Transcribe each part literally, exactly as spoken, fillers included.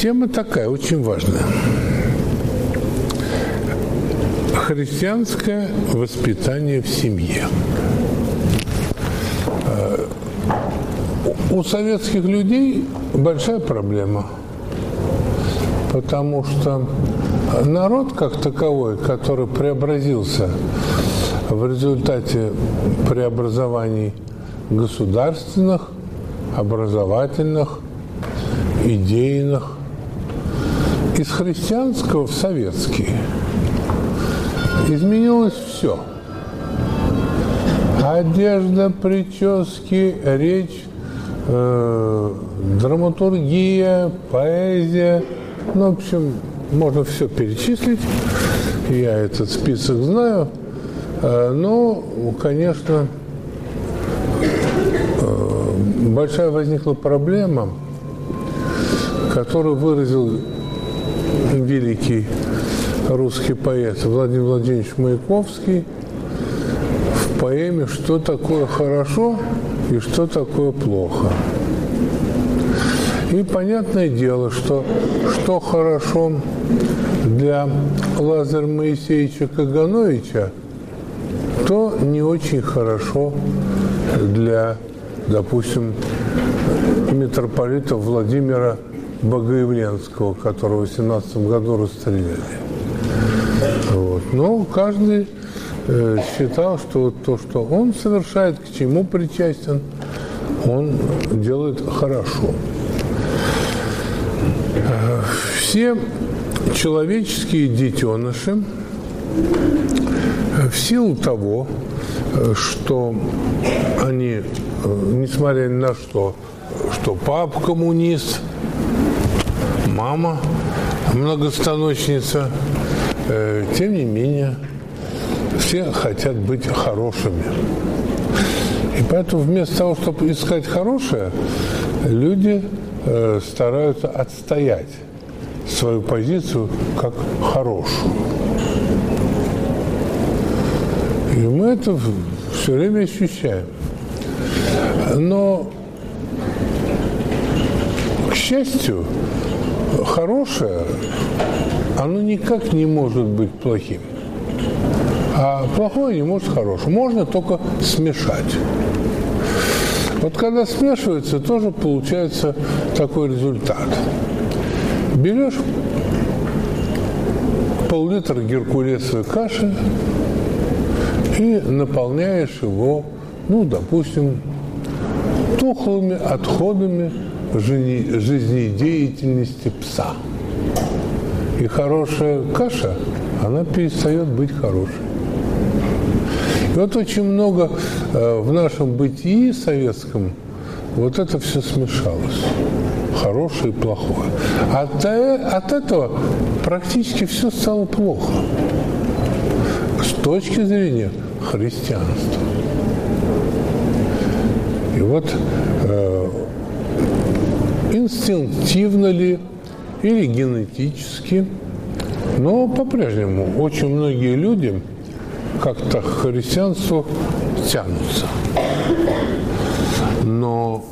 Тема такая, очень важная. Христианское воспитание в семье. У советских людей большая проблема, потому что народ как таковой, который преобразился в результате преобразований государственных, образовательных, идейных, из христианского в советский, изменилось все. Одежда, прически, речь, э, драматургия, поэзия. Ну, в общем, можно все перечислить. Я этот список знаю. Э, но, конечно, э, большая возникла проблема, которую выразил великий русский поэт Владимир Владимирович Маяковский в поэме «Что такое хорошо и что такое плохо». И понятное дело, что что хорошо для Лазаря Моисеевича Кагановича, то не очень хорошо для, допустим, митрополита Владимира Богоявленского, которого в восемнадцатом году расстреляли. Вот. Но каждый э, считал, что то, что он совершает, к чему причастен, он делает хорошо. Э, все человеческие детеныши в силу того, что они, несмотря ни на что, что папа коммунист, мама многостаночница, э, тем не менее, все хотят быть хорошими. И поэтому вместо того, чтобы искать хорошее, люди э, стараются отстоять свою позицию как хорошую. И мы это все время ощущаем. Но, к счастью, хорошее, оно никак не может быть плохим. А плохое не может хорошим. Можно только смешать. Вот когда смешивается, тоже получается такой результат. Берешь пол-литра геркулесовой каши и наполняешь его, ну, допустим, тухлыми отходами жизнедеятельности пса. И хорошая каша, она перестает быть хорошей. И вот очень много э, в нашем бытии советском вот это все смешалось. Хорошее и плохое. От, от этого практически все стало плохо. С точки зрения христианства. И вот э, инстинктивно ли или генетически, но по-прежнему очень многие люди как-то к христианству тянутся. Но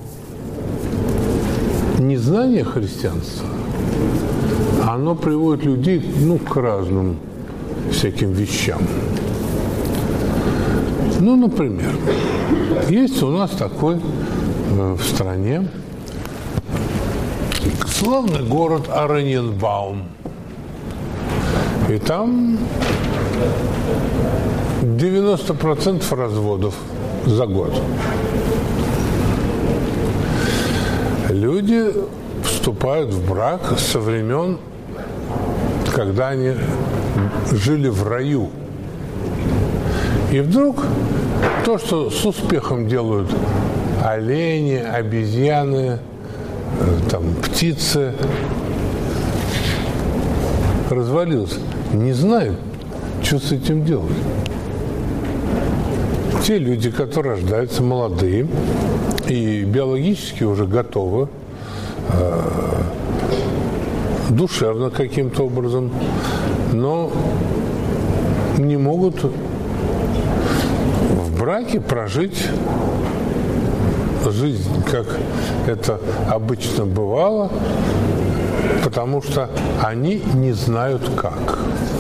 незнание христианства, оно приводит людей, ну, к разным всяким вещам. Ну, например, есть у нас такой э, в стране славный город Ораниенбаум. И там девяносто процентов разводов за год. Люди вступают в брак со времен, когда они жили в раю. И вдруг то, что с успехом делают олени, обезьяны, там, птицы, развалилось. Не знают, что с этим делать. Те люди, которые рождаются молодые и биологически уже готовы, э, душевно каким-то образом, но не могут в браке прожить жизнь, как это обычно бывало, потому что они не знают как.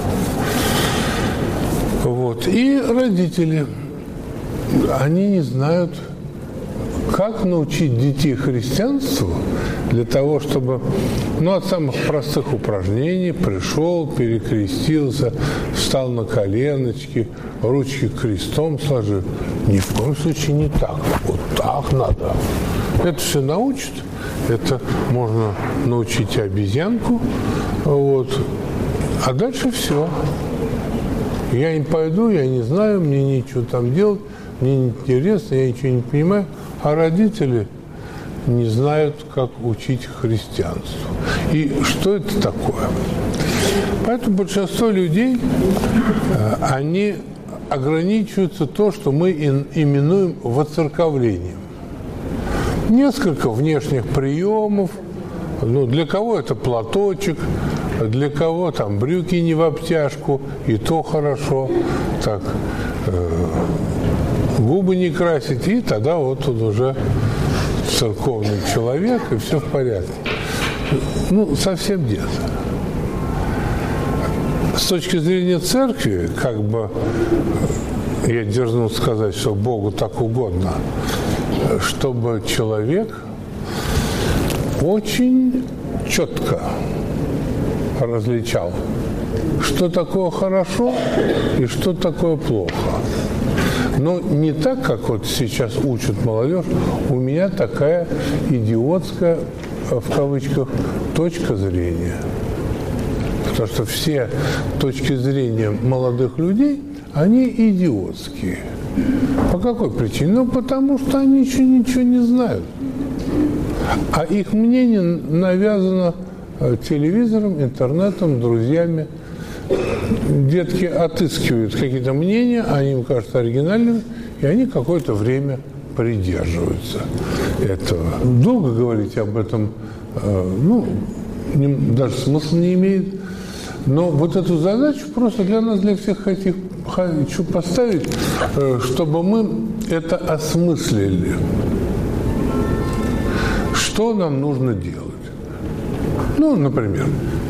Вот. И родители, они не знают, как научить детей христианству для того, чтобы, ну, от самых простых упражнений пришел, перекрестился, встал на коленочки, ручки крестом сложил. Ни в коем случае не так. Вот так надо. Это все научат. Это можно научить обезьянку. Вот. А дальше все. Я не пойду, я не знаю, мне нечего там делать, мне не интересно, я ничего не понимаю. А родители не знают, как учить христианству. И что это такое? Поэтому большинство людей, они ограничиваются то, что мы именуем воцерковлением. Несколько внешних приемов. Ну, для кого это платочек, для кого там брюки не в обтяжку, и то хорошо. Так, э, губы не красить, и тогда вот он уже церковный человек, и все в порядке. Ну, совсем нет. С точки зрения церкви, как бы, я дерзнул сказать, что Богу так угодно, чтобы человек очень четко различал, что такое хорошо и что такое плохо. Но не так, как вот сейчас учат молодежь. У меня такая идиотская, в кавычках, точка зрения. Потому что все точки зрения молодых людей, они идиотские. По какой причине? Ну, потому что они еще ничего не знают. А их мнение навязано телевизором, интернетом, друзьями. Детки отыскивают какие-то мнения, они им кажутся оригинальными, и они какое-то время придерживаются этого. Долго говорить об этом, ну, даже смысла не имеет. Но вот эту задачу просто для нас, для всех хотих, хочу поставить, чтобы мы это осмыслили. Что нам нужно делать? Ну, например,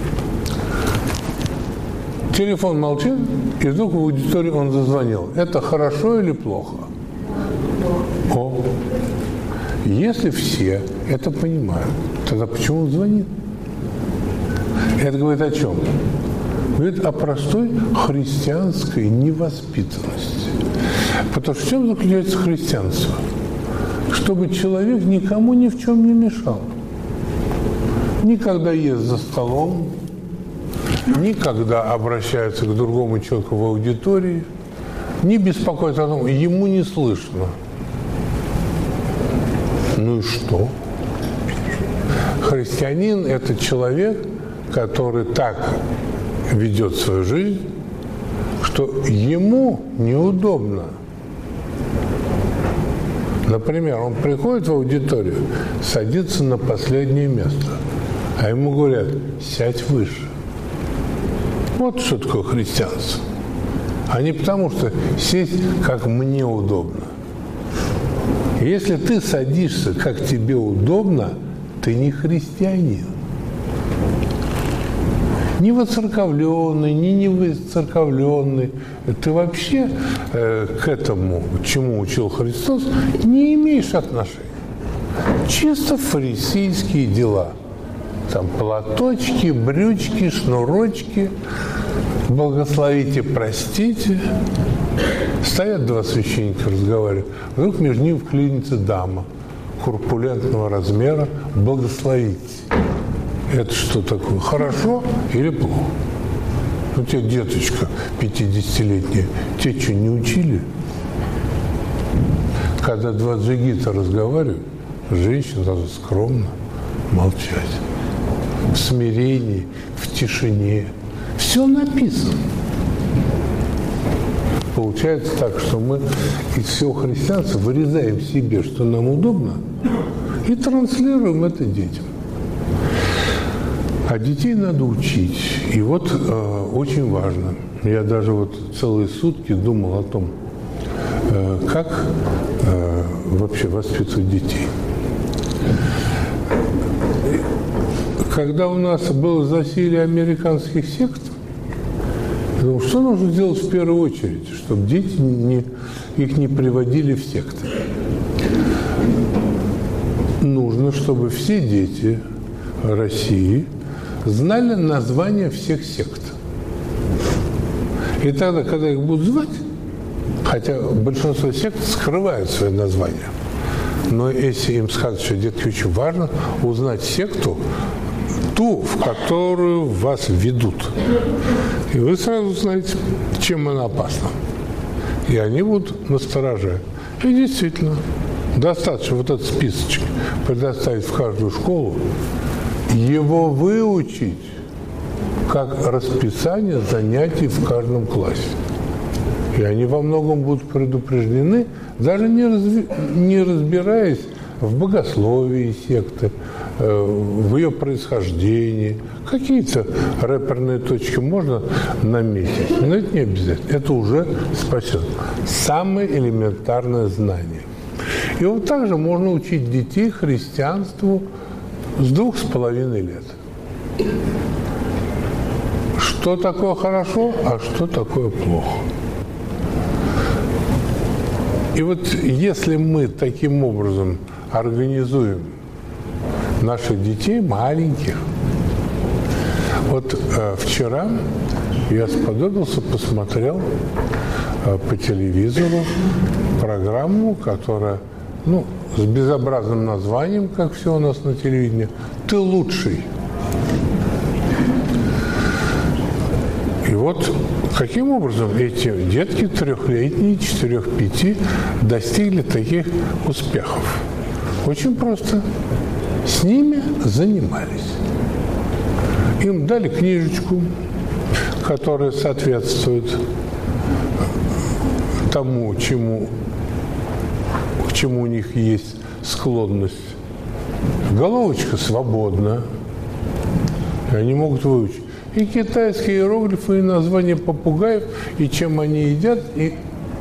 телефон молчит, и вдруг в аудитории он зазвонил. Это хорошо или плохо? О, если все это понимают, тогда почему он звонит? Это говорит о чем? Говорит о простой христианской невоспитанности. Потому что в чем заключается христианство? Чтобы человек никому ни в чем не мешал. Никогда ест за столом, никогда обращается к другому человеку в аудитории, не беспокоится о том, ему не слышно. Ну и что? Христианин – это человек, который так ведет свою жизнь, что ему неудобно. Например, он приходит в аудиторию, садится на последнее место, а ему говорят: сядь выше. Вот что такое христианство. А не потому, что сесть, как мне удобно. Если ты садишься, как тебе удобно, ты не христианин. Ни воцерковленный, ни не воцерковленный. Ты вообще э, к этому, чему учил Христос, не имеешь отношения. Чисто фарисейские дела. Там платочки, брючки, шнурочки. Благословите, простите. Стоят два священника, разговаривают. Вдруг между ними вклинится дама корпулентного размера. Благословите. Это что такое? Хорошо или плохо? Ну, тебя деточка пятидесятилетняя, тебя что, не учили? Когда два джигита разговаривают, женщина должна скромно молчать. В смирении, в тишине. Все написано. Получается так, что мы из всего христианства вырезаем себе, что нам удобно, и транслируем это детям. А детей надо учить. И вот э, очень важно. Я даже вот целые сутки думал о том, э, как э, вообще воспитывать детей. когда у нас было засилие американских сект, я думал, что нужно делать в первую очередь, чтобы дети не, их не приводили в секты. Нужно, чтобы все дети России знали названия всех сект. И тогда, когда их будут звать, хотя большинство сект скрывают свои названия, но если им скажут, что, детки, очень важно узнать секту, ту, в которую вас ведут. И вы сразу знаете, чем она опасна. И они будут настороже. И действительно, достаточно вот этот списочек предоставить в каждую школу, его выучить как расписание занятий в каждом классе. И они во многом будут предупреждены, даже не, разви... не разбираясь в богословии секты, в ее происхождении. Какие-то рэперные точки можно наметить, но это не обязательно. Это уже спасет. Самое элементарное знание. И вот так же можно учить детей христианству с двух с половиной лет. Что такое хорошо, а что такое плохо. И вот если мы таким образом организуем наших детей маленьких. Вот э, вчера я сподобился, посмотрел э, по телевизору программу, которая, ну, с безобразным названием, как все у нас на телевидении, «Ты лучший». И вот каким образом эти детки трехлетние, четырех-пяти достигли таких успехов? Очень просто. С ними занимались. Им дали книжечку, которая соответствует тому, чему, к чему у них есть склонность. Головочка свободна, и они могут выучить и китайские иероглифы, и названия попугаев, и чем они едят, и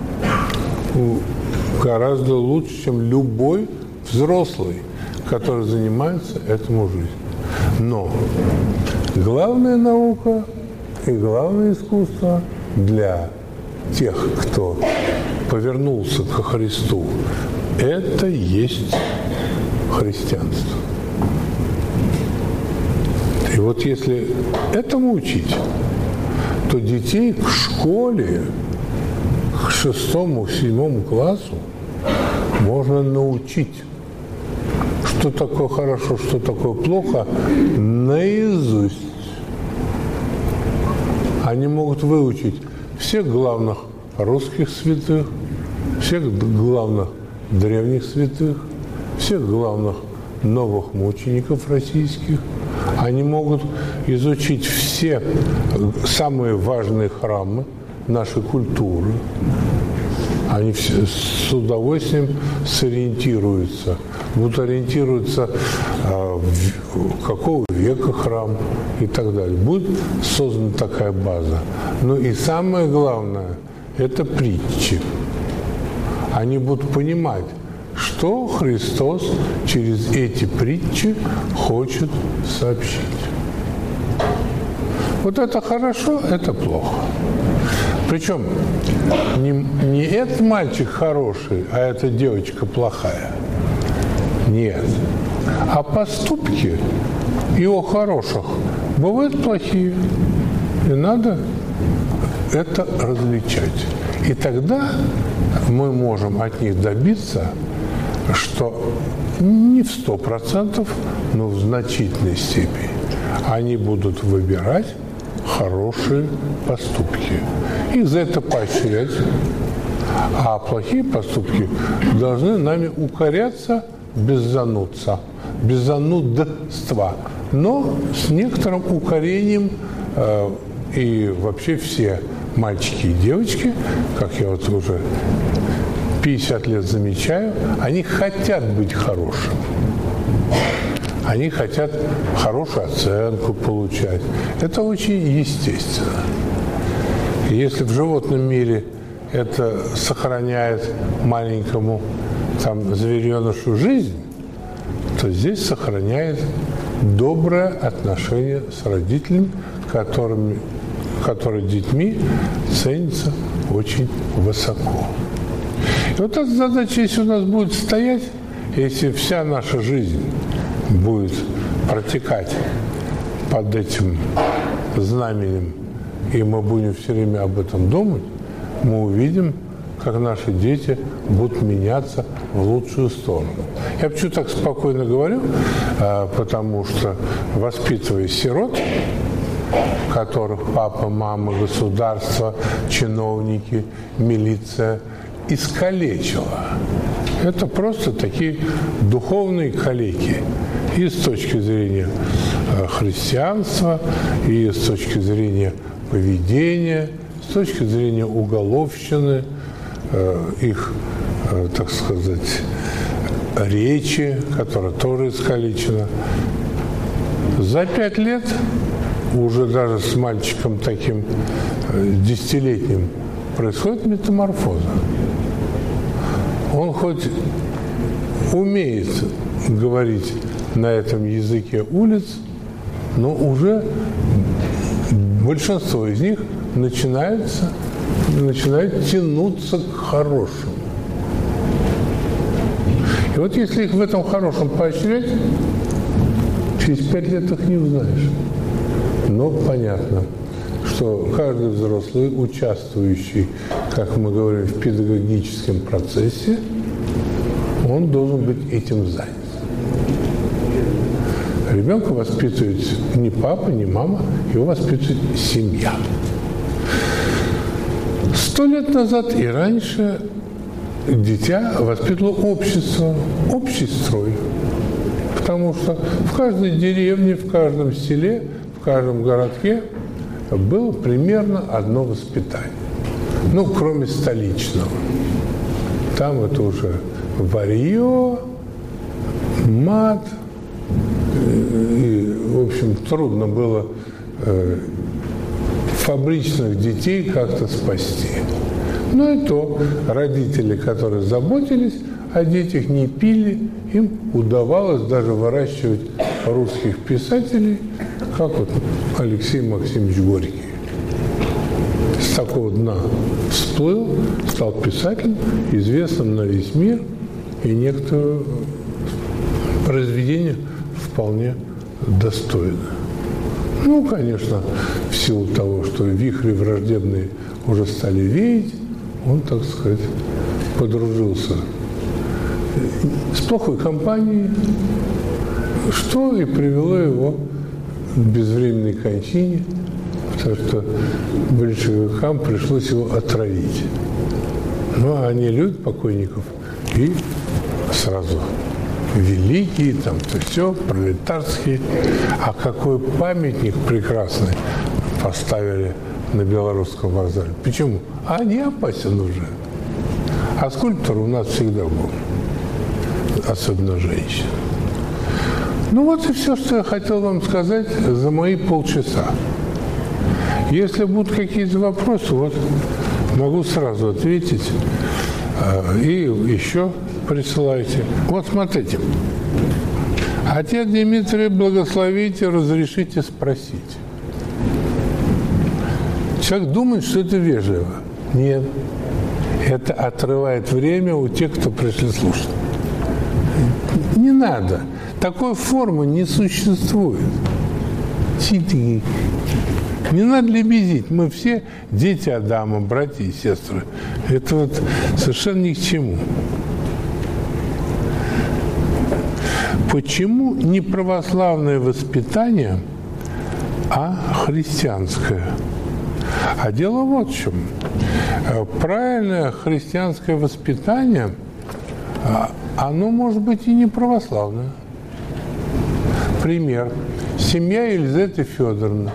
гораздо лучше, чем любой взрослый, который занимается этому жизнью. Но главная наука и главное искусство для тех, кто повернулся ко Христу, это есть христианство. И вот если этому учить, то детей к школе, к шестому, седьмому классу можно научить, что такое хорошо, что такое плохо, наизусть. Они могут выучить всех главных русских святых, всех главных древних святых, всех главных новых мучеников российских. Они могут изучить все самые важные храмы нашей культуры. Они все с удовольствием сориентируются, будут ориентироваться, в какого века храм и так далее. Будет создана такая база. Ну и самое главное – это притчи. Они будут понимать, что Христос через эти притчи хочет сообщить. Вот это хорошо, это плохо. Причем не, не этот мальчик хороший, а эта девочка плохая. Нет. А поступки его хороших бывают плохие. И надо это различать. И тогда мы можем от них добиться, что не в сто процентов, но в значительной степени они будут выбирать хорошие поступки. Их за это поощрять. А плохие поступки должны нами укоряться без занудства, без занудства, но с некоторым укорением. Э, и вообще все мальчики и девочки, как я вот уже пятьдесят лет замечаю, они хотят быть хорошими. Они хотят хорошую оценку получать. Это очень естественно. И если в животном мире это сохраняет маленькому там, зверенышу жизнь, то здесь сохраняет доброе отношение с родителями, которыми, которые детьми ценятся очень высоко. И вот эта задача, если у нас будет стоять, если вся наша жизнь будет протекать под этим знаменем, и мы будем все время об этом думать, мы увидим, как наши дети будут меняться в лучшую сторону. Я почему так спокойно говорю, потому что, воспитывая сирот, которых папа, мама, государство, чиновники, милиция искалечила, это просто такие духовные калеки. И с точки зрения христианства, и с точки зрения поведения, с точки зрения уголовщины, их, так сказать, речи, которая тоже искалечена. За пять лет, уже даже с мальчиком таким десятилетним, происходит метаморфоза. Он хоть умеет говорить на этом языке улиц, но уже большинство из них начинается, начинает тянуться к хорошему. И вот если их в этом хорошем поощрять, через пять лет их не узнаешь. Но понятно, что каждый взрослый, участвующий, как мы говорим, в педагогическом процессе, он должен быть этим занят. Ребенка воспитывает не папа, не мама, его воспитывает семья. Сто лет назад и раньше дитя воспитывало общество, общий строй. Потому что в каждой деревне, в каждом селе, в каждом городке было примерно одно воспитание. Ну, кроме столичного. Там это уже варье, мат. И, в общем, трудно было э, фабричных детей как-то спасти. Но и то родители, которые заботились о детях, не пили, им удавалось даже выращивать русских писателей, как вот Алексей Максимович Горький. С такого дна всплыл, стал писателем, известным на весь мир, и некоторые произведения вполне достойно. Ну, конечно, в силу того, что вихри враждебные уже стали веять, он, так сказать, подружился с плохой компанией, что и привело его к безвременной кончине, потому что большевикам пришлось его отравить. Ну, они любят покойников и сразу великие, там, то все, пролетарские. А какой памятник прекрасный поставили на Белорусском вокзале. Почему? А не опасен уже. А скульптор у нас всегда был. Особенно женщин. Ну вот и все, что я хотел вам сказать за мои полчаса. Если будут какие-то вопросы, вот могу сразу ответить. И еще присылайте. Вот смотрите. Отец Дмитрий, благословите, разрешите спросить. Человек думает, что это вежливо. Нет. Это отрывает время у тех, кто пришли слушать. Не надо. Такой формы не существует. Не надо лебезить. Мы все дети Адама, братья и сестры. Это вот совершенно ни к чему. Почему не православное воспитание, а христианское? А дело вот в чем. Правильное христианское воспитание, оно может быть и не православное. Пример. Семья Елизаветы Федоровны.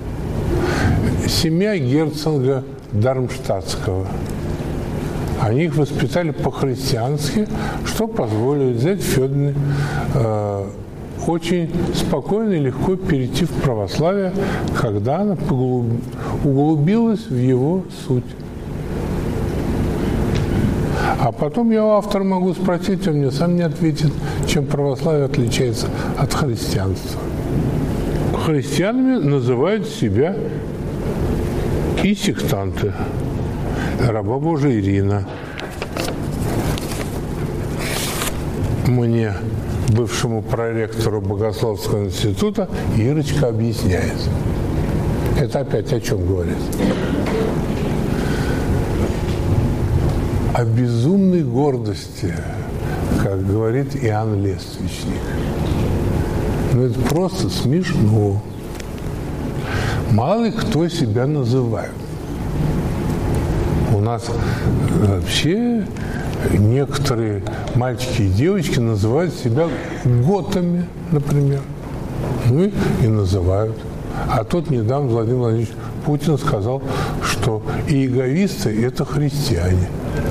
Семья герцога Дармштадтского. Они их воспитали по-христиански, что позволило Елизавете Федоровне э, очень спокойно и легко перейти в православие, когда она поглуб... углубилась в его суть. А потом я у автора могу спросить, он мне сам не ответит, чем православие отличается от христианства. христианами называют себя и сектанты. Раба Божия Ирина мне, бывшему проректору Богословского института, Ирочка объясняет. Это опять о чем говорит? О безумной гордости, как говорит Иоанн Лествичник. Ну, это просто смешно. Мало кто себя называет. У нас вообще некоторые мальчики и девочки называют себя готами, например. Ну и, и называют. А тут недавно Владимир Владимирович Путин сказал, что иеговисты – это христиане.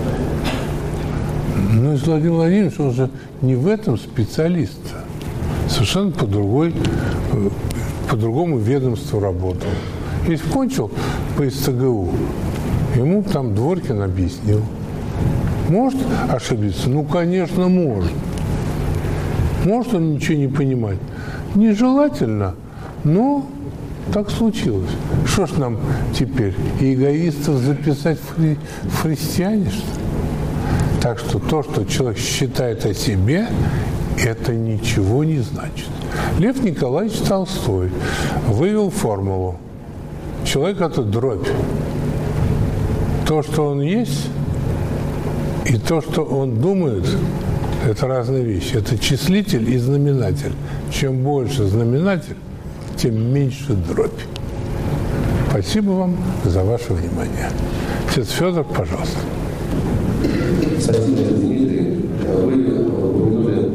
Ну, Владимир Владимирович, он же не в этом специалист. Совершенно по другой, по другому ведомству работал. Если кончил по СТГУ, ему там Дворкин объяснил. Может ошибиться? Ну, конечно, может. Может он ничего не понимать. Нежелательно, но так случилось. Что ж нам теперь, эгоистов записать в, хри... в христиане, что ли? Так что то, что человек считает о себе, это ничего не значит. Лев Николаевич Толстой вывел формулу. Человек – это дробь. То, что он есть, и то, что он думает, это разные вещи. Это числитель и знаменатель. Чем больше знаменатель, тем меньше дробь. Спасибо вам за ваше внимание. Отец Федор, пожалуйста. Спасибо, Дмитрий. Вы упомянули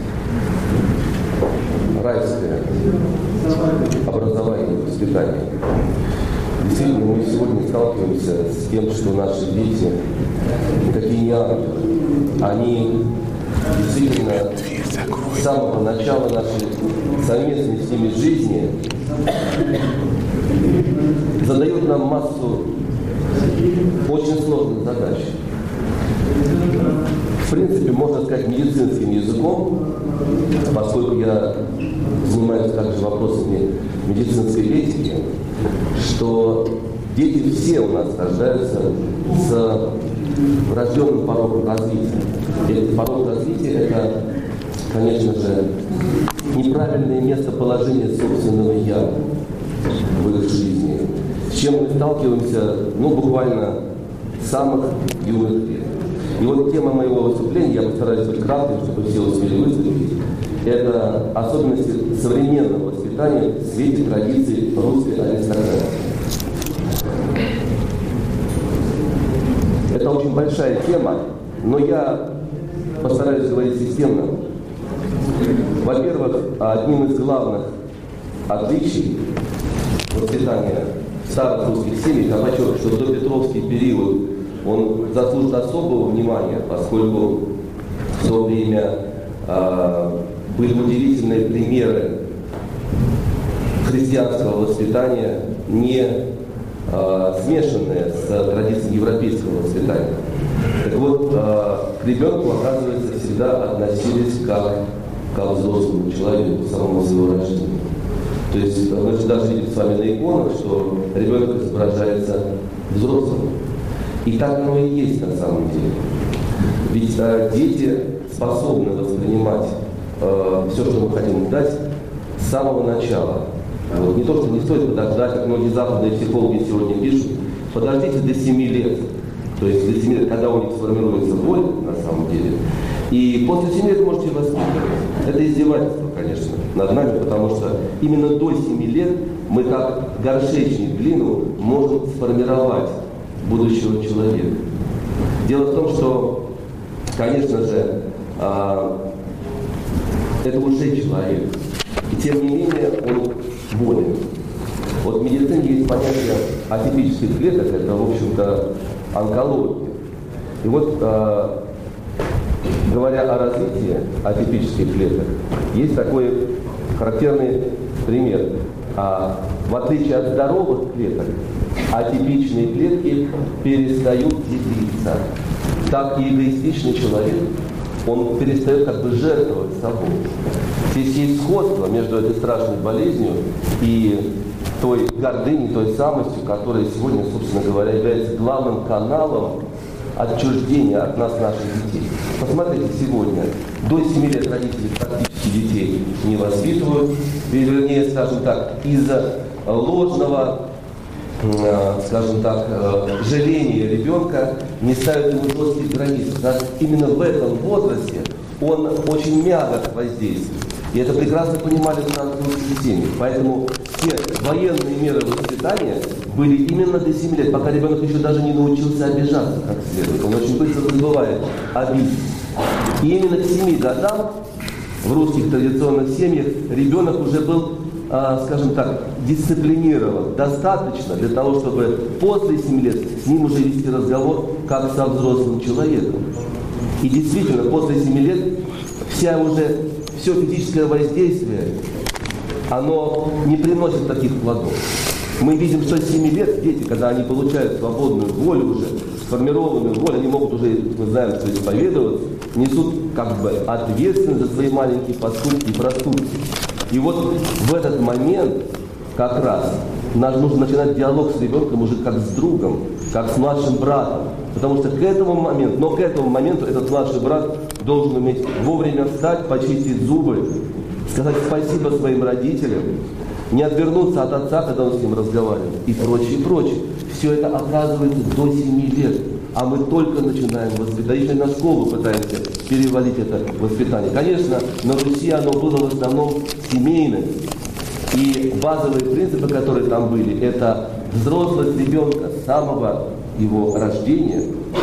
райское образование и воспитание. Действительно, мы сегодня сталкиваемся с тем, что наши дети, такие не ангелы, они действительно с самого начала нашей совместной с ними жизни задают нам массу очень сложных задач. В принципе, можно сказать медицинским языком, поскольку я занимаюсь также вопросами медицинской этики, что дети все у нас рождаются с врожденным порогом развития. И этот порог развития – это, конечно же, неправильное местоположение собственного «я» в их жизни, с чем мы сталкиваемся, ну, буквально с самых юных лет. И вот тема моего выступления, я постараюсь быть кратким, чтобы все успели выступить, это особенности современного воспитания в свете традиций русской аристократии. Это очень большая тема, но я постараюсь говорить системно. Во-первых, одним из главных отличий воспитания старых русских семей, я подчеркиваю, что допетровский период он заслужит особого внимания, поскольку в то время э, были удивительные примеры христианского воспитания, не э, смешанные с традициями европейского воспитания. Так вот, э, к ребенку, оказывается, всегда относились как к взрослому человеку, самому своего рождения. То есть мы же даже видим с вами на иконах, что ребенок изображается взрослым. И так оно и есть на самом деле. Ведь э, дети способны воспринимать э, все, что мы хотим дать, с самого начала. Вот. Не то, что не стоит подождать, как многие западные психологи сегодня пишут, подождите до семи лет. То есть до семи лет, когда у них сформируется воля, на самом деле. И после семи лет можете воспитывать. Это издевательство, конечно, над нами, потому что именно до семи лет мы, как горшечник глину, можем сформировать будущего человека. Дело в том, что, конечно же, э, это уже человек. И тем не менее он болен. Вот в медицине есть понятие атипических клеток, это, в общем-то, онкология. И вот, э, говоря о развитии атипических клеток, есть такой характерный пример. А, в отличие от здоровых клеток, атипичные клетки перестают делиться. Так и эгоистичный человек он перестает как бы жертвовать собой. Здесь есть сходство между этой страшной болезнью и той гордыней, той самостью, которая сегодня, собственно говоря, является главным каналом отчуждения от нас наших детей. Посмотрите, сегодня до семи лет родители практически детей не воспитывают, вернее, скажем так, из-за ложного, скажем так, жаления ребенка не ставят ему жестких границ. Именно в этом возрасте он очень мягок воздействует. И это прекрасно понимали французские семьи. Поэтому все военные меры воспитания были именно до семи лет, пока ребенок еще даже не научился обижаться как следует. Он очень быстро забывает обидеть. И именно к семи годам в русских традиционных семьях ребенок уже был, скажем так, дисциплинирован достаточно для того, чтобы после семи лет с ним уже вести разговор как со взрослым человеком. И действительно, после семи лет вся уже, все физическое воздействие, оно не приносит таких плодов. Мы видим, что с семи лет дети, когда они получают свободную волю уже, сформированную волю, они могут уже, мы знаем, что исповедоваться, несут как бы ответственность за свои маленькие поступки и проступки. И вот в этот момент как раз нам нужно начинать диалог с ребенком уже как с другом, как с младшим братом. Потому что к этому моменту, но к этому моменту этот младший брат должен уметь вовремя встать, почистить зубы, сказать спасибо своим родителям, не отвернуться от отца, когда он с ним разговаривает, и прочее, и прочее. Все это оказывается до семи лет. А мы только начинаем воспитать. Еще на школу пытаемся перевалить это воспитание. Конечно, на Руси оно было в основном семейным. И базовые принципы, которые там были, это взрослость ребенка с самого его рождения,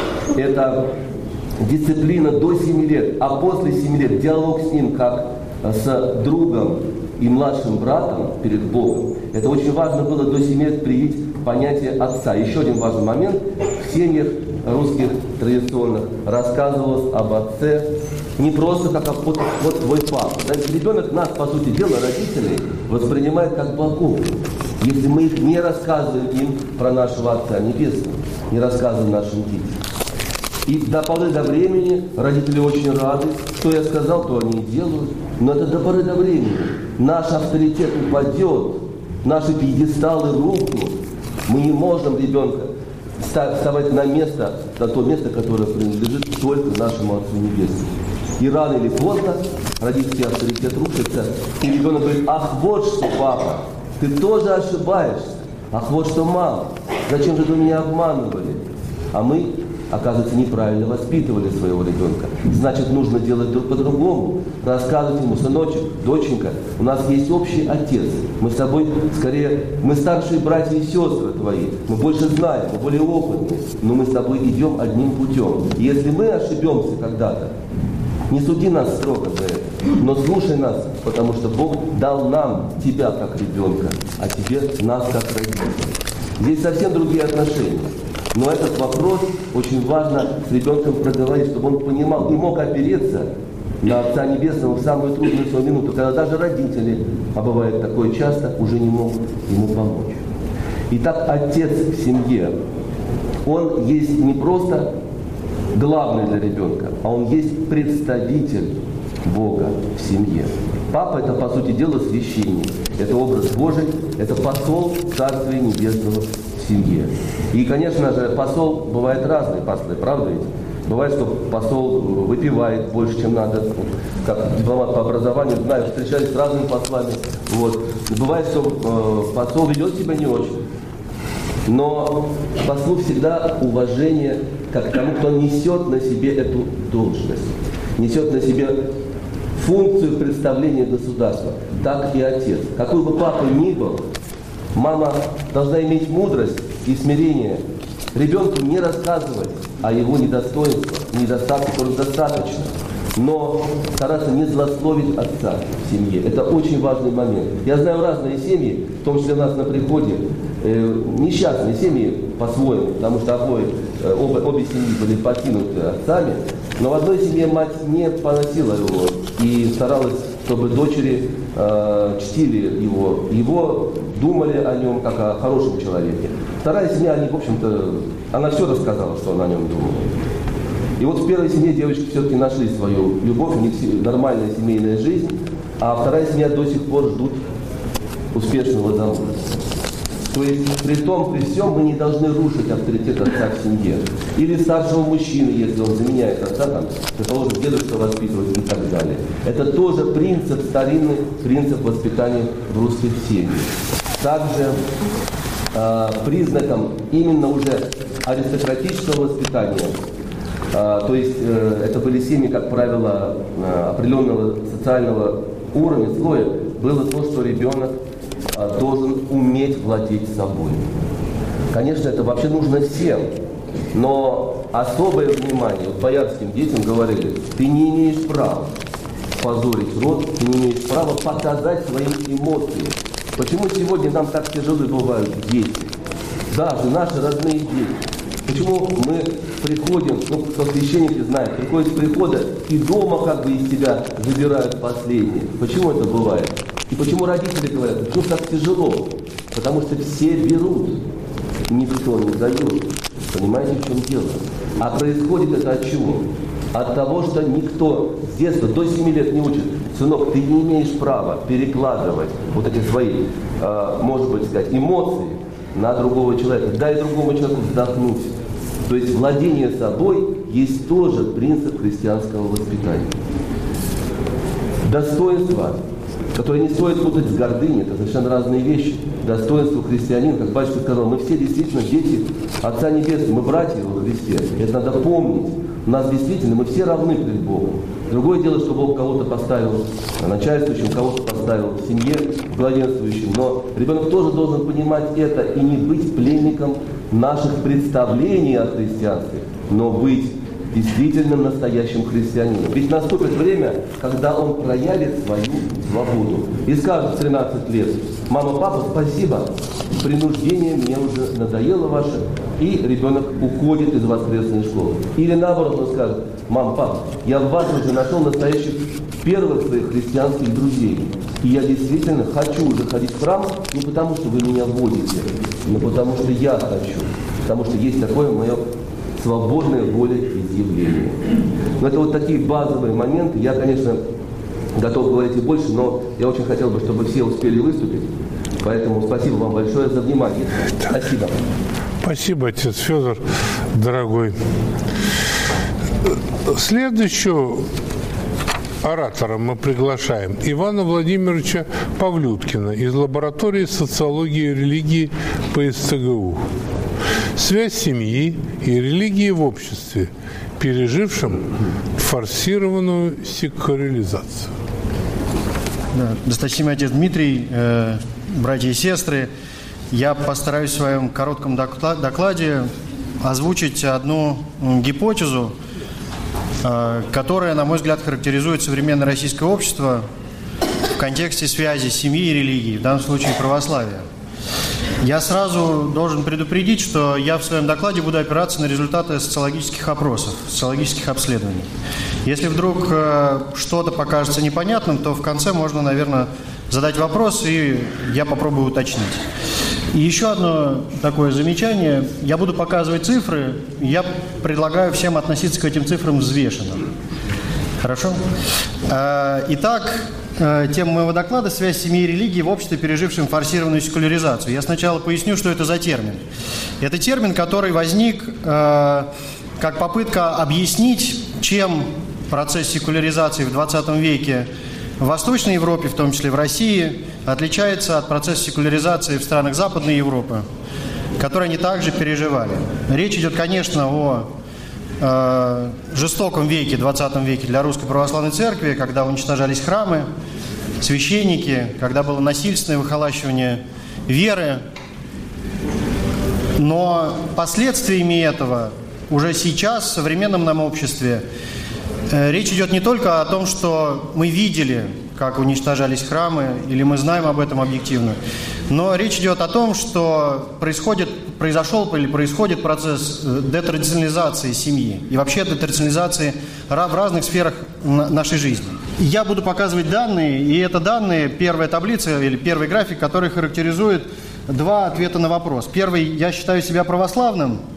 это дисциплина до семи лет, а после семи лет диалог с ним как с другом и младшим братом перед Богом. Это очень важно было до семи лет привить понятие отца. Еще один важный момент. В семьях русских традиционных рассказывалось об отце не просто как вот, вот твой папа. Значит, ребенок нас, по сути дела, родителей, воспринимает как богов. Если мы их не рассказываем им про нашего Отца Небесного, не рассказываем нашим детям. И до поры до времени родители очень рады, что я сказал, то они и делают. Но это до поры до времени. Наш авторитет упадет, наши пьедесталы рухнут. Мы не можем ребенка вставать на место, на то место, которое принадлежит только нашему Отцу Небесному. И рано или поздно родительский авторитет рушится, и ребенок говорит: ах, вот что, папа, ты тоже ошибаешься. Ах, вот что, мама, зачем же вы меня обманывали? А мы, оказывается, неправильно воспитывали своего ребенка. Значит, нужно делать по-другому. Рассказывать ему: сыночек, доченька, у нас есть общий отец. Мы с тобой, скорее, мы старшие братья и сестры твои. Мы больше знаем, мы более опытные. Но мы с тобой идем одним путем. И если мы ошибемся когда-то, не суди нас строго за это, но слушай нас, потому что Бог дал нам тебя как ребенка, а тебе нас как родителей. Здесь совсем другие отношения. Но этот вопрос очень важно с ребенком проговорить, чтобы он понимал и мог опереться на Отца Небесного в самую трудную свою минуту, когда даже родители, а бывает такое часто, уже не могут ему помочь. Итак, отец в семье, он есть не просто главный для ребенка, а он есть представитель Бога в семье. Папа – это, по сути дела, священник. Это образ Божий, это посол Царствия Небесного в семье. И, конечно же, посол бывает разный, послы, правда ведь? Бывает, что посол выпивает больше, чем надо. Как дипломат по образованию, знаю, встречались с разными послами. Вот. Бывает, что э, посол ведет себя не очень. Но послу всегда уважение как к тому, кто несет на себе эту должность, несет на себе функцию представления государства, так и отец. Какой бы папой ни был, мама должна иметь мудрость и смирение ребенку не рассказывать о его недостоинствах, недостатках, которых достаточно, но стараться не злословить отца в семье. Это очень важный момент. Я знаю разные семьи, в том числе у нас на приходе, э, несчастные семьи по-своему, потому что обои, э, оба, обе семьи были покинуты отцами, но в одной семье мать не поносила его и старалась, чтобы дочери э, чтили его, его думали о нем как о хорошем человеке. Вторая семья, они, в общем-то, она все рассказала, что она о нем думала. И вот в первой семье девочки все-таки нашли свою любовь, у них нормальная семейная жизнь, а вторая семья до сих пор ждут успешного замужества. То есть при том, при всем мы не должны рушить авторитет отца в семье. Или старшего мужчины, если он заменяет отца, там, предположим, дедушка воспитывает и так далее. Это тоже принцип, старинный принцип воспитания в русских семьях. Также э, признаком именно уже аристократического воспитания, э, то есть э, это были семьи, как правило, э, определенного социального уровня, слоя, было то, что ребенок должен уметь владеть собой. Конечно, это вообще нужно всем, но особое внимание, вот боярским детям говорили, ты не имеешь права позорить род, ты не имеешь права показать свои эмоции. Почему сегодня нам так тяжело бывают дети? Даже наши родные дети. Почему мы приходим, ну, кто священники знают, приходят с прихода и дома как бы из себя забирают последнее. Почему это бывает? И почему родители говорят, почему так тяжело? Потому что все берут, никто не дает. Понимаете, в чем дело? А происходит это от чего? От того, что никто с детства до семи лет не учит. Сынок, ты не имеешь права перекладывать вот эти свои, э, может быть, сказать, эмоции на другого человека. Дай другому человеку вздохнуть. То есть владение собой есть тоже принцип христианского воспитания. Достоинство, которое не стоит путать с гордыней, это совершенно разные вещи. Достоинство христианина, как батюшка сказал, мы все действительно дети Отца Небесного, мы братья во Христе. Это надо помнить. У нас действительно, мы все равны перед Богом. Другое дело, что Бог кого-то поставил начальствующим, кого-то поставил в семье, главенствующим. Но ребенок тоже должен понимать это и не быть пленником наших представлений о христианстве, но быть действительно настоящим христианином. Ведь наступит время, когда он проявит свою свободу и скажет в тринадцать лет: мама, папа, спасибо, принуждение мне уже надоело ваше, и ребенок уходит из воскресной школы. Или наоборот, он скажет: мама, папа, я в вас уже нашел настоящих первых своих христианских друзей, и я действительно хочу уже ходить в храм не потому, что вы меня водите, но потому, что я хочу, потому что есть такое мое свободная воля изъявления. Но это вот такие базовые моменты. Я, конечно, готов говорить и больше, но я очень хотел бы, чтобы все успели выступить. Поэтому спасибо вам большое за внимание. Спасибо. Спасибо, отец Федор, дорогой. Следующего оратора мы приглашаем Ивана Владимировича Павлюткина из лаборатории социологии и религии по эс цэ гэ у. Связь семьи и религии в обществе, пережившем форсированную секуляризацию. Да, досточтимый отец Дмитрий, э, братья и сестры, я постараюсь в своем коротком докладе озвучить одну гипотезу, э, которая, на мой взгляд, характеризует современное российское общество в контексте связи семьи и религии, в данном случае православия. Я сразу должен предупредить, что я в своем докладе буду опираться на результаты социологических опросов, социологических обследований. Если вдруг э, что-то покажется непонятным, то в конце можно, наверное, задать вопрос, и я попробую уточнить. И еще одно такое замечание. Я буду показывать цифры, и я предлагаю всем относиться к этим цифрам взвешенно. Хорошо? Э, итак... Тема моего доклада – связь семьи и религии в обществе, пережившем форсированную секуляризацию. Я сначала поясню, что это за термин. Это термин, который возник э, как попытка объяснить, чем процесс секуляризации в двадцатом веке в Восточной Европе, в том числе в России, отличается от процесса секуляризации в странах Западной Европы, которые они также переживали. Речь идет, конечно, о э, жестоком веке, двадцатом веке для Русской Православной Церкви, когда уничтожались храмы, священники, когда было насильственное выхолащивание веры. Но последствиями этого уже сейчас в современном нам обществе э, речь идет не только о том, что мы видели, как уничтожались храмы, или мы знаем об этом объективно, но речь идет о том, что происходит, произошел или происходит процесс детрадиционализации семьи и вообще детрадиционализации в разных сферах нашей жизни. Я буду показывать данные, и это данные, первая таблица или первый график, который характеризует два ответа на вопрос. Первый: я считаю себя православным,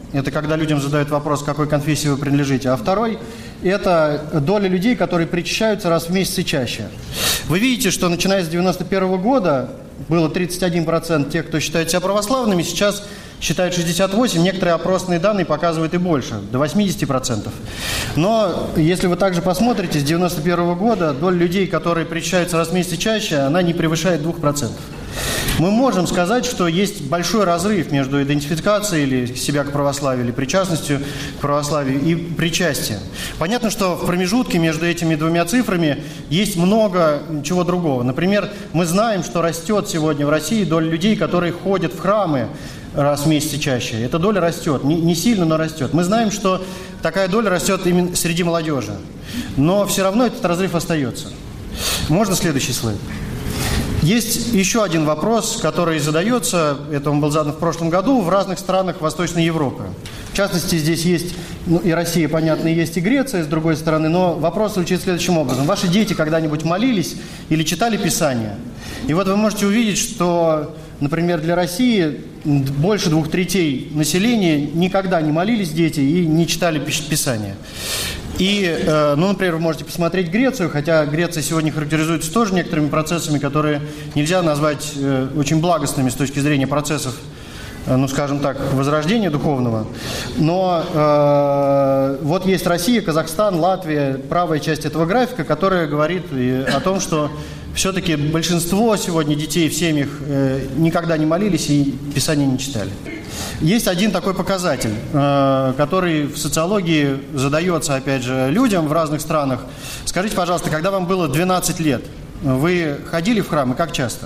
Это когда людям задают вопрос, к какой конфессии вы принадлежите. А второй – это доля людей, которые причащаются раз в месяц и чаще. Вы видите, что начиная с девяносто первого года было тридцать один процент тех, кто считает себя православными, сейчас считают шестьдесят восемь процентов, некоторые опросные данные показывают и больше, до восемьдесят процентов. Но если вы также посмотрите, с девяносто первого года доля людей, которые причащаются раз в месяц и чаще, она не превышает двух процентов. Мы можем сказать, что есть большой разрыв между идентификацией или себя к православию, или причастностью к православию и причастием. Понятно, что в промежутке между этими двумя цифрами есть много чего другого. Например, мы знаем, что растет сегодня в России доля людей, которые ходят в храмы раз в месяц и чаще. Эта доля растет, не, не сильно, но растет. Мы знаем, что такая доля растет именно среди молодежи. Но все равно этот разрыв остается. Можно следующий слайд? Есть еще один вопрос, который задается, это он был задан в прошлом году, в разных странах Восточной Европы. В частности, здесь есть, ну, и Россия, понятно, и есть и Греция, с другой стороны, но вопрос звучит следующим образом. Ваши дети когда-нибудь молились или читали Писание? И вот вы можете увидеть, что, например, для России больше двух третей населения никогда не молились дети и не читали Писание. И, ну, например, вы можете посмотреть Грецию, хотя Греция сегодня характеризуется тоже некоторыми процессами, которые нельзя назвать очень благостными с точки зрения процессов, ну, скажем так, возрождения духовного. Но э, вот есть Россия, Казахстан, Латвия, правая часть этого графика, которая говорит о том, что все-таки большинство сегодня детей в семьях э, никогда не молились и Писание не читали. Есть один такой показатель, э, который в социологии задается, опять же, людям в разных странах. Скажите, пожалуйста, когда вам было двенадцать лет, вы ходили в храм и как часто?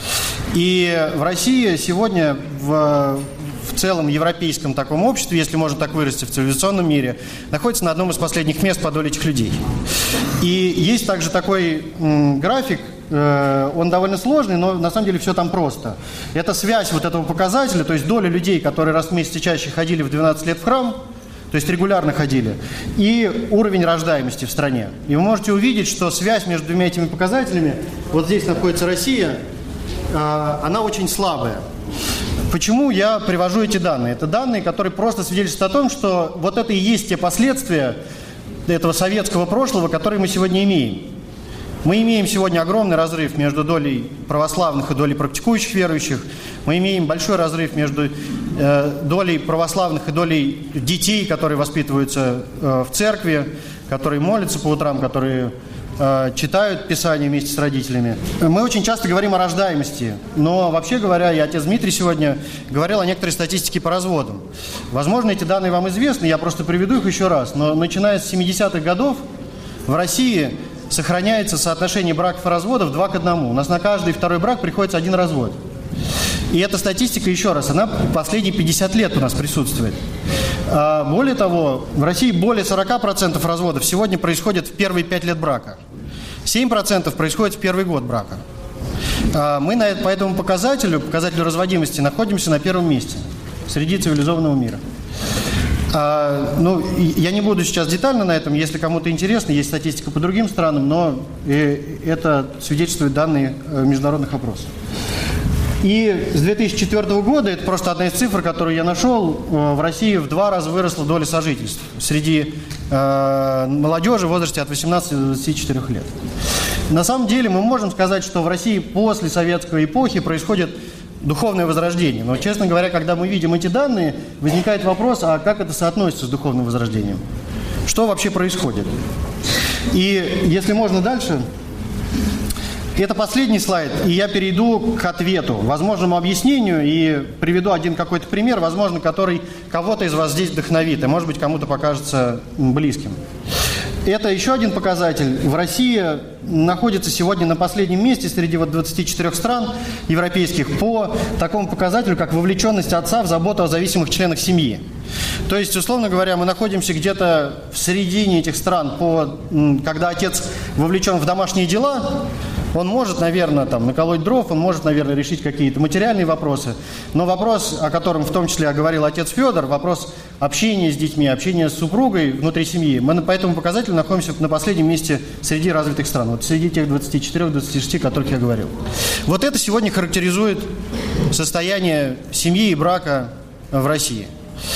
И в России сегодня в, в целом европейском таком обществе, если можно так выразиться, в цивилизационном мире, находится на одном из последних мест по доле этих людей. И есть также такой м, график, э, он довольно сложный, но на самом деле все там просто. Это связь вот этого показателя, то есть доля людей, которые раз в месяц чаще ходили в двенадцать лет в храм, то есть регулярно ходили, и уровень рождаемости в стране. И вы можете увидеть, что связь между двумя этими показателями, вот здесь находится Россия, она очень слабая. Почему я привожу эти данные? Это данные, которые просто свидетельствуют о том, что вот это и есть те последствия этого советского прошлого, которые мы сегодня имеем. Мы имеем сегодня огромный разрыв между долей православных и долей практикующих верующих. Мы имеем большой разрыв между э, долей православных и долей детей, которые воспитываются э, в церкви, которые молятся по утрам, которые читают Писание вместе с родителями. Мы очень часто говорим о рождаемости, но вообще говоря, и отец Дмитрий сегодня говорил о некоторой статистике по разводам. Возможно, эти данные вам известны, я просто приведу их еще раз, но начиная с семидесятых годов в России сохраняется соотношение браков и разводов два к одному. У нас на каждый второй брак приходится один развод. И эта статистика, еще раз, она последние пятьдесят лет у нас присутствует. Более того, в России более сорок процентов разводов сегодня происходит в первые пять лет брака. семь процентов происходит в первый год брака. Мы на, по этому показателю, показателю разводимости, находимся на первом месте среди цивилизованного мира. Ну, я не буду сейчас детально на этом, если кому-то интересно, есть статистика по другим странам, но это свидетельствуют данные международных опросов. И с две тысячи четвёртого года, это просто одна из цифр, которую я нашел, в России в два раза выросла доля сожительств среди э, молодежи в возрасте от восемнадцати до двадцати четырёх лет. На самом деле мы можем сказать, что в России после советской эпохи происходит духовное возрождение. Но, честно говоря, когда мы видим эти данные, возникает вопрос, а как это соотносится с духовным возрождением? Что вообще происходит? И если можно дальше... Это последний слайд, и я перейду к ответу, возможному объяснению, и приведу один какой-то пример, возможно, который кого-то из вас здесь вдохновит, и, может быть, кому-то покажется близким. Это еще один показатель. В России находится сегодня на последнем месте среди вот двадцати четырёх стран европейских по такому показателю, как вовлеченность отца в заботу о зависимых членах семьи. То есть, условно говоря, мы находимся где-то в середине этих стран, по, когда отец вовлечен в домашние дела. Он может, наверное, там, наколоть дров, он может, наверное, решить какие-то материальные вопросы. Но вопрос, о котором в том числе говорил отец Федор, вопрос общения с детьми, общения с супругой внутри семьи, мы по этому показателю находимся на последнем месте среди развитых стран. Вот среди тех двадцати четырёх — двадцати шести, о которых я говорил. Вот это сегодня характеризует состояние семьи и брака в России.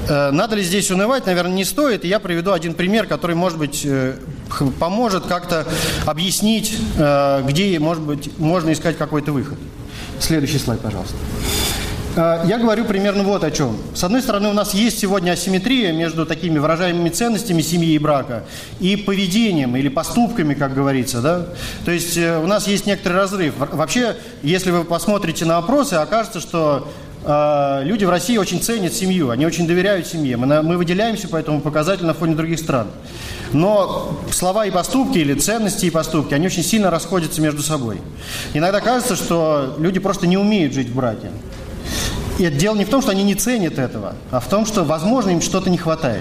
Надо ли здесь унывать? Наверное, не стоит. И я приведу один пример, который, может быть, поможет как-то объяснить, где, может быть, можно искать какой-то выход. Следующий слайд, пожалуйста. Я говорю примерно вот о чем. С одной стороны, у нас есть сегодня асимметрия между такими выражаемыми ценностями семьи и брака и поведением или поступками, как говорится, да? То есть у нас есть некоторый разрыв. Вообще, если вы посмотрите на опросы, окажется, что э, люди в России очень ценят семью, они очень доверяют семье. Мы, на, мы выделяемся по этому показателю на фоне других стран. Но слова и поступки, или ценности и поступки, они очень сильно расходятся между собой. Иногда кажется, что люди просто не умеют жить в браке. И это дело не в том, что они не ценят этого, а в том, что, возможно, им что-то не хватает.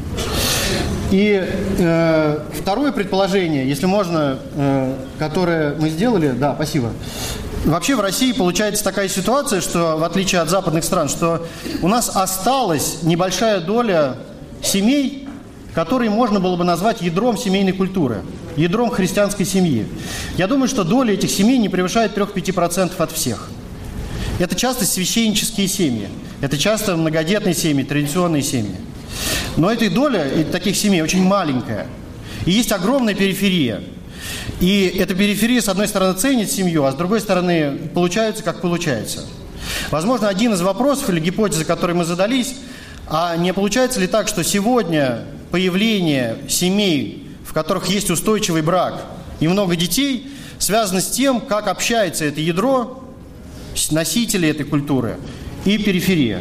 И э, второе предположение, если можно, э, которое мы сделали, да, спасибо. Вообще в России получается такая ситуация, что, в отличие от западных стран, что у нас осталась небольшая доля семей, которые можно было бы назвать ядром семейной культуры, ядром христианской семьи. Я думаю, что доля этих семей не превышает три-пять процентов от всех. Это часто священнические семьи, это часто многодетные семьи, традиционные семьи. Но эта доля таких семей очень маленькая. И есть огромная периферия. И эта периферия, с одной стороны, ценит семью, а с другой стороны, получается, как получается. Возможно, один из вопросов или гипотезы, которые мы задались, а не получается ли так, что сегодня появление семей, в которых есть устойчивый брак и много детей, связано с тем, как общается это ядро, носители этой культуры и периферия.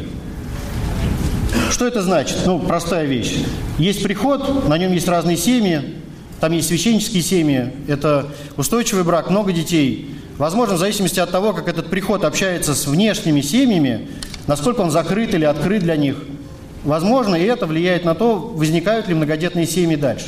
Что это значит? Ну, простая вещь. Есть приход, на нем есть разные семьи, там есть священнические семьи, это устойчивый брак, много детей. Возможно, в зависимости от того, как этот приход общается с внешними семьями, насколько он закрыт или открыт для них, возможно, и это влияет на то, возникают ли многодетные семьи дальше.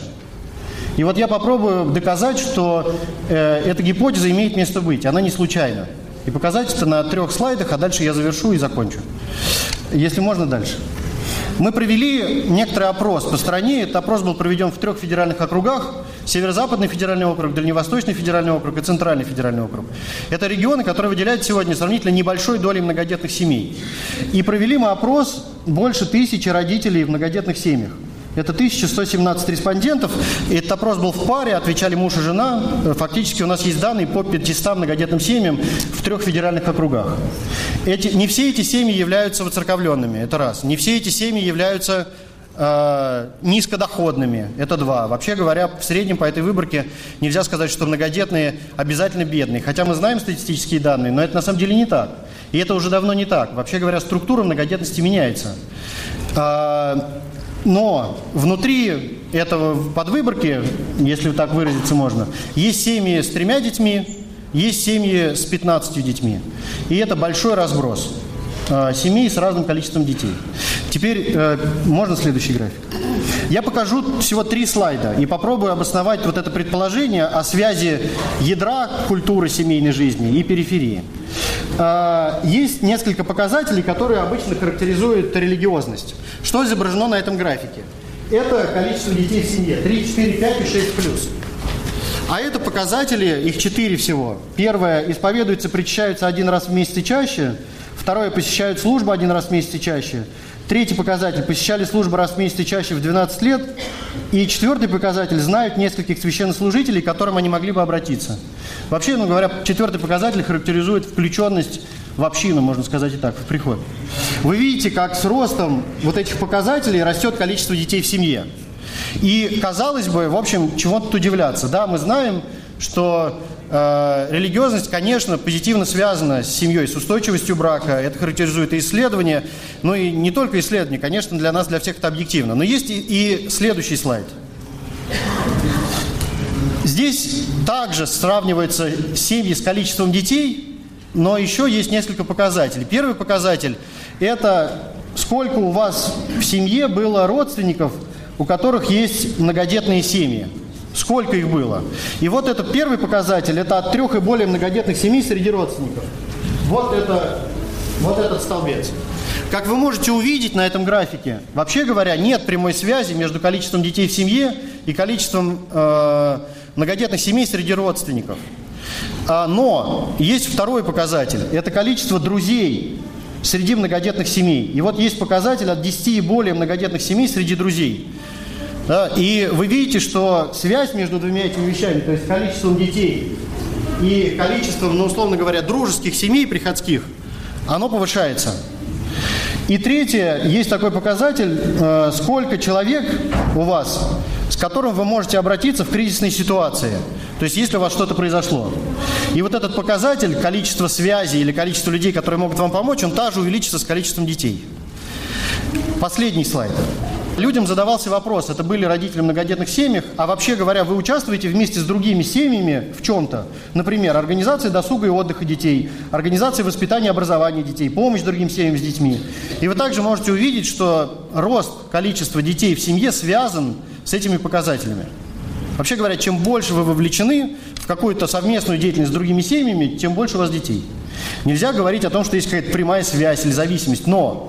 И вот я попробую доказать, что э, эта гипотеза имеет место быть, она не случайна. И показать это на трех слайдах, а дальше я завершу и закончу. Если можно, дальше. Мы провели некоторый опрос по стране. Этот опрос был проведен в трех федеральных округах. Северо-Западный федеральный округ, Дальневосточный федеральный округ и Центральный федеральный округ. Это регионы, которые выделяют сегодня сравнительно небольшой долей многодетных семей. И провели мы опрос больше тысячи родителей в многодетных семьях. Это тысяча сто семнадцать респондентов. Этот опрос был в паре, отвечали муж и жена. Фактически у нас есть данные по пятистам многодетным семьям в трех федеральных округах. Эти, не все эти семьи являются воцерковленными, это раз. Не все эти семьи являются э, низкодоходными, это два. Вообще говоря, в среднем по этой выборке нельзя сказать, что многодетные обязательно бедные. Хотя мы знаем статистические данные, но это на самом деле не так. И это уже давно не так. Вообще говоря, структура многодетности меняется. Э, Но внутри этого подвыборки, если так выразиться можно, есть семьи с тремя детьми, есть семьи с пятнадцатью детьми. И это большой разброс э, семей с разным количеством детей. Теперь э, можно следующий график. Я покажу всего три слайда и попробую обосновать вот это предположение о связи ядра культуры семейной жизни и периферии. Э, есть несколько показателей, которые обычно характеризуют религиозность. Что изображено на этом графике? Это количество детей в семье. три, четыре, пять и шесть плюс. А это показатели, их четыре всего. Первое, исповедуются, причащаются один раз в месяц и чаще. Второе, посещают службу один раз в месяц и чаще. Третий показатель, посещали службу раз в месяц и чаще в двенадцать лет. И четвертый показатель, знают нескольких священнослужителей, к которым они могли бы обратиться. Вообще, ну говоря, четвертый показатель характеризует включенность в общину, можно сказать и так, в приход. Вы видите, как с ростом вот этих показателей растет количество детей в семье. И, казалось бы, в общем, чего тут удивляться. Да, мы знаем, что э, религиозность, конечно, позитивно связана с семьей, с устойчивостью брака. Это характеризует и исследования. Ну и не только исследования, конечно, для нас, для всех это объективно. Но есть и, и следующий слайд. Здесь также сравниваются семьи с количеством детей, но еще есть несколько показателей. Первый показатель – это сколько у вас в семье было родственников, у которых есть многодетные семьи. Сколько их было. И вот этот первый показатель, это от трех и более многодетных семей среди родственников. Вот, это, вот этот столбец. Как вы можете увидеть на этом графике, вообще говоря, нет прямой связи между количеством детей в семье и количеством э, многодетных семей среди родственников. А, но есть второй показатель, это количество друзей среди многодетных семей. И вот есть показатель от десяти и более многодетных семей среди друзей. Да, и вы видите, что связь между двумя этими вещами, то есть количеством детей и количеством, ну, условно говоря, дружеских семей приходских, оно повышается. И третье, есть такой показатель, э, сколько человек у вас, с которым вы можете обратиться в кризисной ситуации. То есть, если у вас что-то произошло. И вот этот показатель, количество связей или количество людей, которые могут вам помочь, он также увеличится с количеством детей. Последний слайд. Людям задавался вопрос, это были родители в многодетных семьях, а вообще говоря, вы участвуете вместе с другими семьями в чем-то? Например, организация досуга и отдыха детей, организация воспитания и образования детей, помощь другим семьям с детьми. И вы также можете увидеть, что рост количества детей в семье связан с этими показателями. Вообще говоря, чем больше вы вовлечены в какую-то совместную деятельность с другими семьями, тем больше у вас детей. Нельзя говорить о том, что есть какая-то прямая связь или зависимость, но...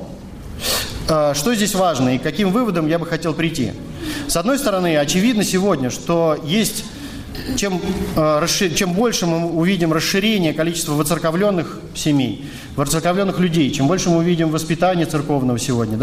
Что здесь важно и к каким выводам я бы хотел прийти? С одной стороны, очевидно сегодня, что есть, чем, чем больше мы увидим расширение количества воцерковленных семей, воцерковленных людей, чем больше мы увидим воспитания церковного сегодня,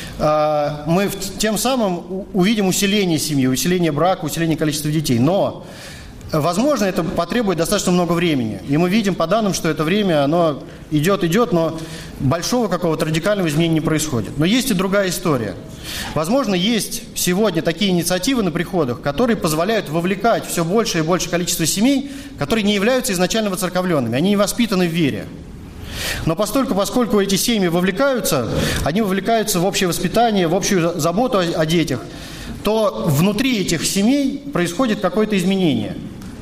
да, мы тем самым увидим усиление семьи, усиление брака, усиление количества детей. Но, возможно, это потребует достаточно много времени. И мы видим по данным, что это время, оно идет, идет, но большого какого-то радикального изменения не происходит. Но есть и другая история. Возможно, есть сегодня такие инициативы на приходах, которые позволяют вовлекать все больше и больше количество семей, которые не являются изначально воцерковленными, они не воспитаны в вере. Но постольку, поскольку эти семьи вовлекаются, они вовлекаются в общее воспитание, в общую заботу о, о детях, то внутри этих семей происходит какое-то изменение.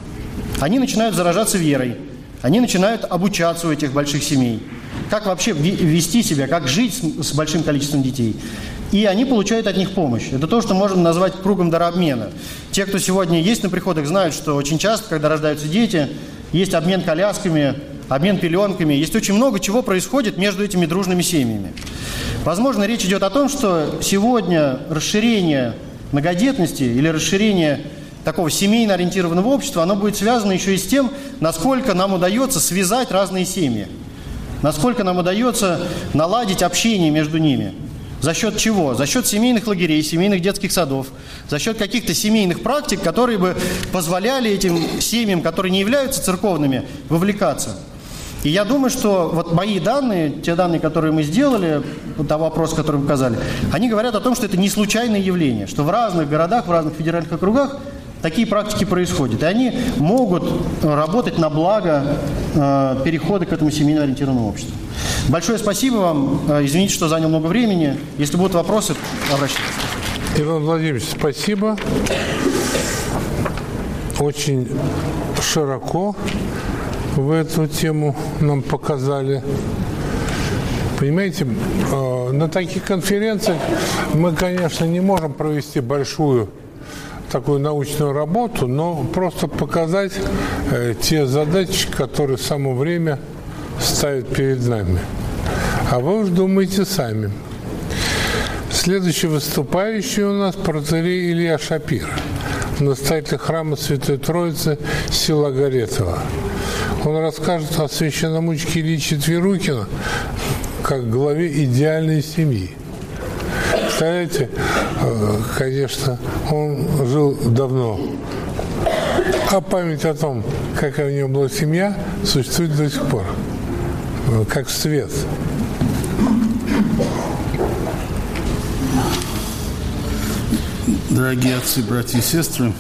Они начинают заражаться верой, они начинают обучаться у этих больших семей, как вообще вести себя, как жить с, с большим количеством детей. И они получают от них помощь. Это то, что можно назвать кругом дарообмена. Те, кто сегодня есть на приходах, знают, что очень часто, когда рождаются дети, есть обмен колясками, обмен пеленками, есть очень много чего происходит между этими дружными семьями. Возможно, речь идет о том, что сегодня расширение многодетности или расширение такого семейно ориентированного общества, оно будет связано еще и с тем, насколько нам удается связать разные семьи, насколько нам удается наладить общение между ними. За счет чего? За счет семейных лагерей, семейных детских садов, за счет каких-то семейных практик, которые бы позволяли этим семьям, которые не являются церковными, вовлекаться. И я думаю, что вот мои данные, те данные, которые мы сделали, вот того вопроса, который вы указали, они говорят о том, что это не случайное явление, что в разных городах, в разных федеральных округах такие практики происходят. И они могут работать на благо э, перехода к этому семейно ориентированному обществу. Большое спасибо вам. Извините, что занял много времени. Если будут вопросы, обращайтесь. Иван Владимирович, спасибо. Очень широко вы эту тему нам показали. Понимаете, на таких конференциях мы, конечно, не можем провести большую такую научную работу, но просто показать э, те задачи, которые само время ставит перед нами. А вы уж думаете сами. Следующий выступающий у нас протоиерей Илья Шапира, настоятель храма Святой Троицы, села Горетова. Он расскажет о священномученике Ильи Четверукина как главе идеальной семьи. Представляете, конечно, он жил давно, а память о том, какая у него была семья, существует до сих пор, как свет. Дорогие отцы, братья и сестры,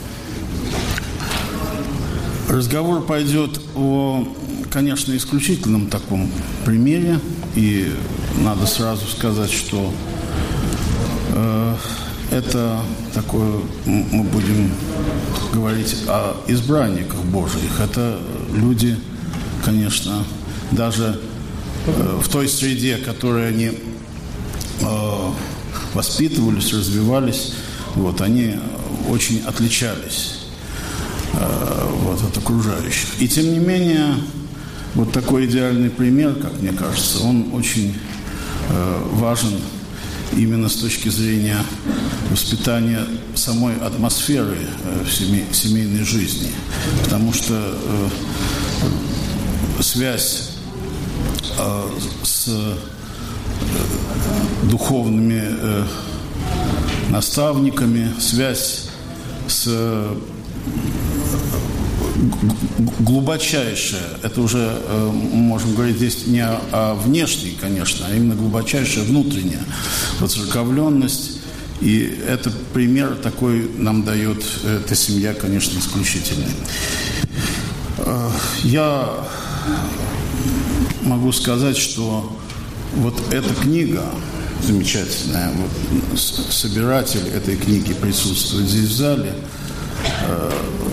разговор пойдет о, конечно, исключительном таком примере, и надо сразу сказать, что э, это такое, мы будем говорить о избранниках Божьих. Это люди, конечно, даже э, в той среде, в которой они э, воспитывались, развивались, вот, они очень отличались э, вот, от окружающих. И тем не менее, вот такой идеальный пример, как мне кажется, он очень э, важен именно с точки зрения воспитания самой атмосферы э, в семей, семейной жизни. Потому что э, связь э, с духовными э, наставниками, связь с э, глубочайшая, это уже э, можем говорить здесь не о, о внешней, конечно, а именно глубочайшая внутренняя воцерковленность. И это пример такой нам дает эта семья, конечно, исключительный. Э, я могу сказать, что вот эта книга замечательная, вот собиратель этой книги присутствует здесь в зале. Э,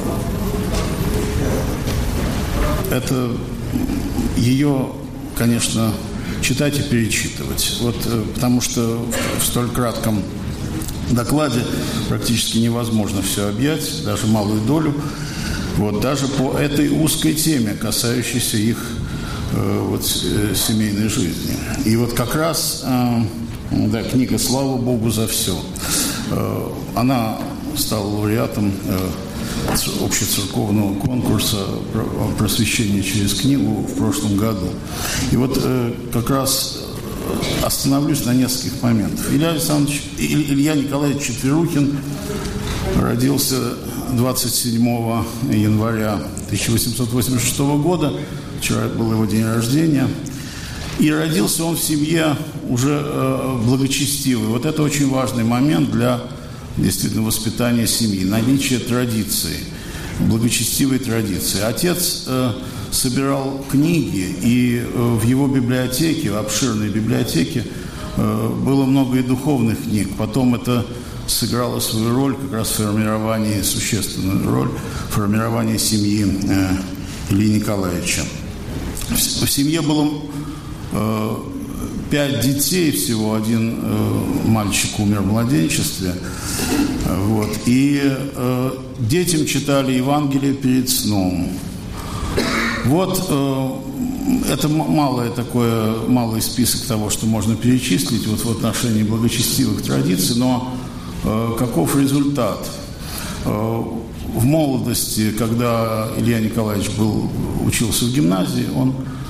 Это ее, конечно, читать и перечитывать. Вот, потому что в столь кратком докладе практически невозможно все объять, даже малую долю. Вот, даже по этой узкой теме, касающейся их э, вот, семейной жизни. И вот как раз э, да, книга «Слава Богу за все». Э, она стала лауреатом э, общецерковного конкурса просвещения через книгу в прошлом году. И вот э, как раз остановлюсь на нескольких моментах. Илья Александрович, Илья Николаевич Четверухин родился двадцать седьмого января тысяча восемьсот восемьдесят шестого года. Вчера был его день рождения. И родился он в семье уже э, благочестивой. Вот это очень важный момент для действительно воспитание семьи, наличие традиции, благочестивой традиции. Отец э, собирал книги, и э, в его библиотеке, в обширной библиотеке, э, было много и духовных книг. Потом это сыграло свою роль как раз в формировании, существенную роль в формировании семьи э, Ильи Николаевича. В, в семье было э, пять детей всего, один э, мальчик умер в младенчестве. Вот. И э, детям читали Евангелие перед сном. Вот э, это малое такое, малый список того, что можно перечислить вот в отношении благочестивых традиций, но э, каков результат? Э, в молодости, когда Илья Николаевич был, учился в гимназии, он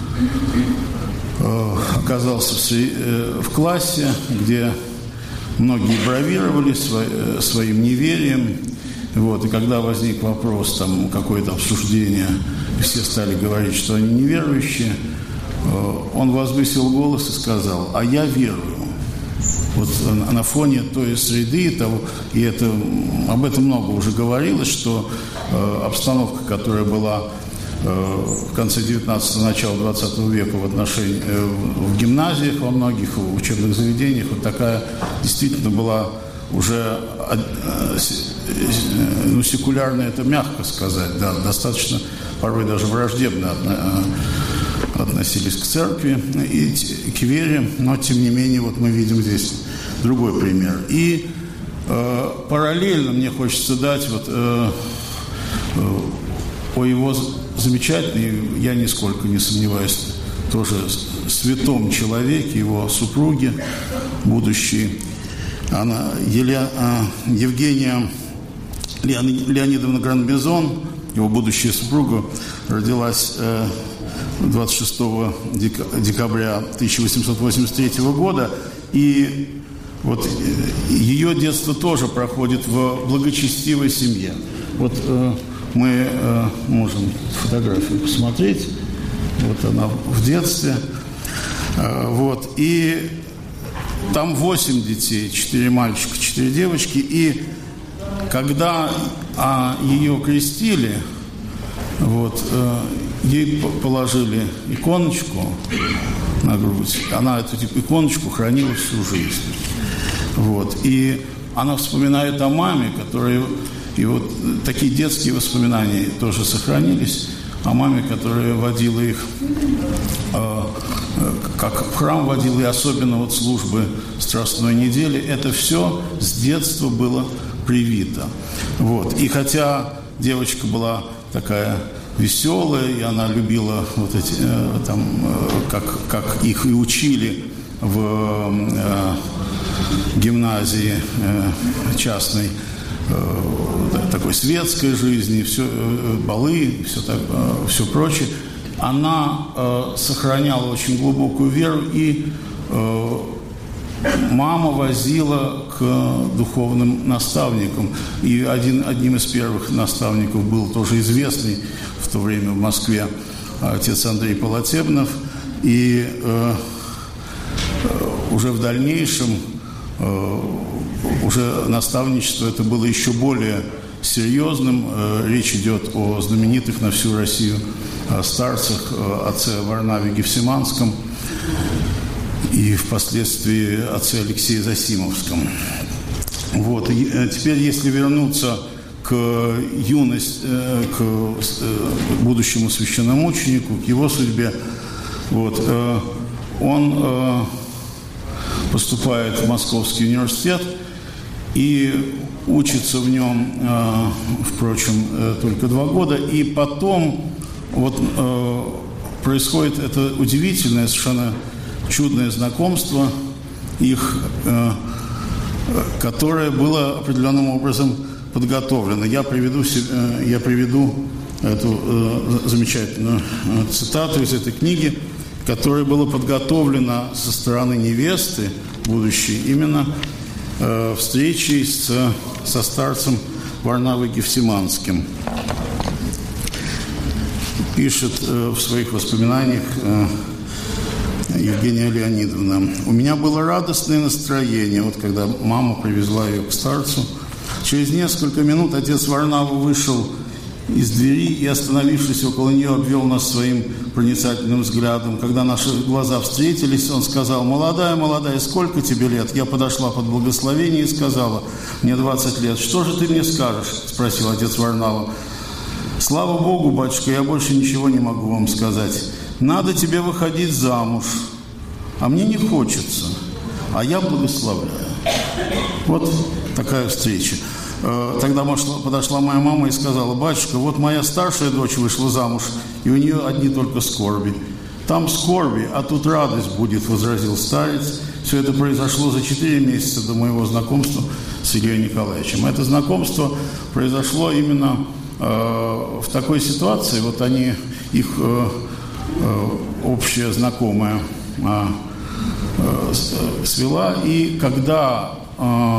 оказался в, в классе, где многие бравировали свой, своим неверием. Вот, и когда возник вопрос, там, какое-то обсуждение, все стали говорить, что они неверующие, он возвысил голос и сказал: «А я верую». Вот на фоне той среды, того, и это, об этом много уже говорилось, что э, обстановка, которая была в конце девятнадцатого, начало двадцатого века в отношении в гимназиях, во многих учебных заведениях, вот такая действительно была уже, ну, секулярная, это мягко сказать, да, достаточно порой даже враждебно относились к церкви и к вере, но тем не менее вот мы видим здесь другой пример. И э, параллельно мне хочется дать вот э, э, о его замечательной, я нисколько не сомневаюсь, тоже святом человеке, его супруге будущей, она, Еля, Евгения Леонидовна Гран-Мезон, его будущая супруга, родилась двадцать шестого декабря тысяча восемьсот восемьдесят третьего года, и вот ее детство тоже проходит в благочестивой семье. Вот мы э, можем фотографию посмотреть. Вот она в детстве. Э, вот. И там восемь детей. Четыре мальчика, четыре девочки. И когда а, ее крестили, вот, э, ей положили иконочку на грудь. Она эту иконочку хранила всю жизнь. Вот. И она вспоминает о маме, которая... И вот такие детские воспоминания тоже сохранились о маме, которая водила их, э, как в храм водила, и особенно вот службы Страстной недели. Это все с детства было привито. Вот. И хотя девочка была такая веселая, и она любила вот эти, э, там, э, как, как их и учили в э, гимназии э, частной, такой светской жизни, все, балы, все, так, все прочее, она э, сохраняла очень глубокую веру и э, мама возила к духовным наставникам. И один, одним из первых наставников был тоже известный в то время в Москве отец Андрей Полотебнов. И э, уже в дальнейшем э, уже наставничество это было еще более серьезным. Э, речь идет о знаменитых на всю Россию э, старцах, э, отце Варнаве Гефсиманском и впоследствии отце Алексее Засимовском. Вот. И, э, теперь, если вернуться к юности, э, к э, будущему священномученику, к его судьбе, вот, э, он э, поступает в Московский университет и учится в нем, э, впрочем, э, только два года. И потом вот, э, происходит это удивительное, совершенно чудное знакомство их, э, которое было определенным образом подготовлено. Я приведу, э, я приведу эту э, замечательную э, цитату из этой книги, которая была подготовлена со стороны невесты будущей именно э, встречей с, со старцем Варнавой Гефсиманским. Пишет э, в своих воспоминаниях э, Евгения Леонидовна: «У меня было радостное настроение, вот когда мама привезла ее к старцу. Через несколько минут отец Варнава вышел из двери и, остановившись около нее, обвел нас своим проницательным взглядом. Когда наши глаза встретились, он сказал: молодая, молодая, сколько тебе лет? Я подошла под благословение и сказала: мне двадцать лет. Что же ты мне скажешь? Спросил отец Варнава. Слава Богу, батюшка, я больше ничего не могу вам сказать. Надо тебе выходить замуж, а мне не хочется, а я благословляю. Вот такая встреча. Тогда подошла моя мама и сказала: батюшка, вот моя старшая дочь вышла замуж, и у нее одни только скорби. Там скорби, а тут радость будет, возразил старец. Все это произошло за четыре месяца до моего знакомства с Ильей Николаевичем. Это знакомство произошло именно э, в такой ситуации. Вот они, их э, э, общая знакомая э, э, свела, и когда э,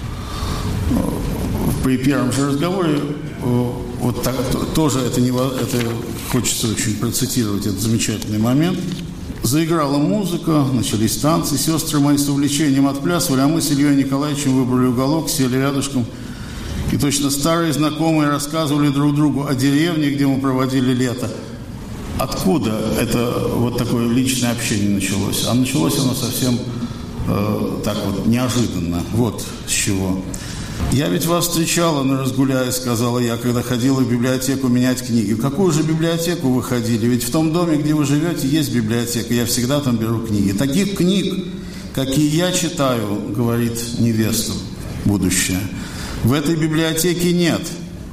при первом же разговоре, вот так, тоже это, не, это хочется очень процитировать этот замечательный момент. Заиграла музыка, начались танцы, сестры мои с увлечением отплясывали, а мы с Ильей Николаевичем выбрали уголок, сели рядышком, и точно старые знакомые рассказывали друг другу о деревне, где мы проводили лето. Откуда это вот такое личное общение началось? А началось оно совсем э, так вот неожиданно. Вот с чего. «Я ведь вас встречала на разгуляе», — сказала я, когда ходила в библиотеку менять книги. «В какую же библиотеку вы ходили? Ведь в том доме, где вы живете, есть библиотека. Я всегда там беру книги. Таких книг, какие я читаю, — говорит невеста будущая, — в этой библиотеке нет»,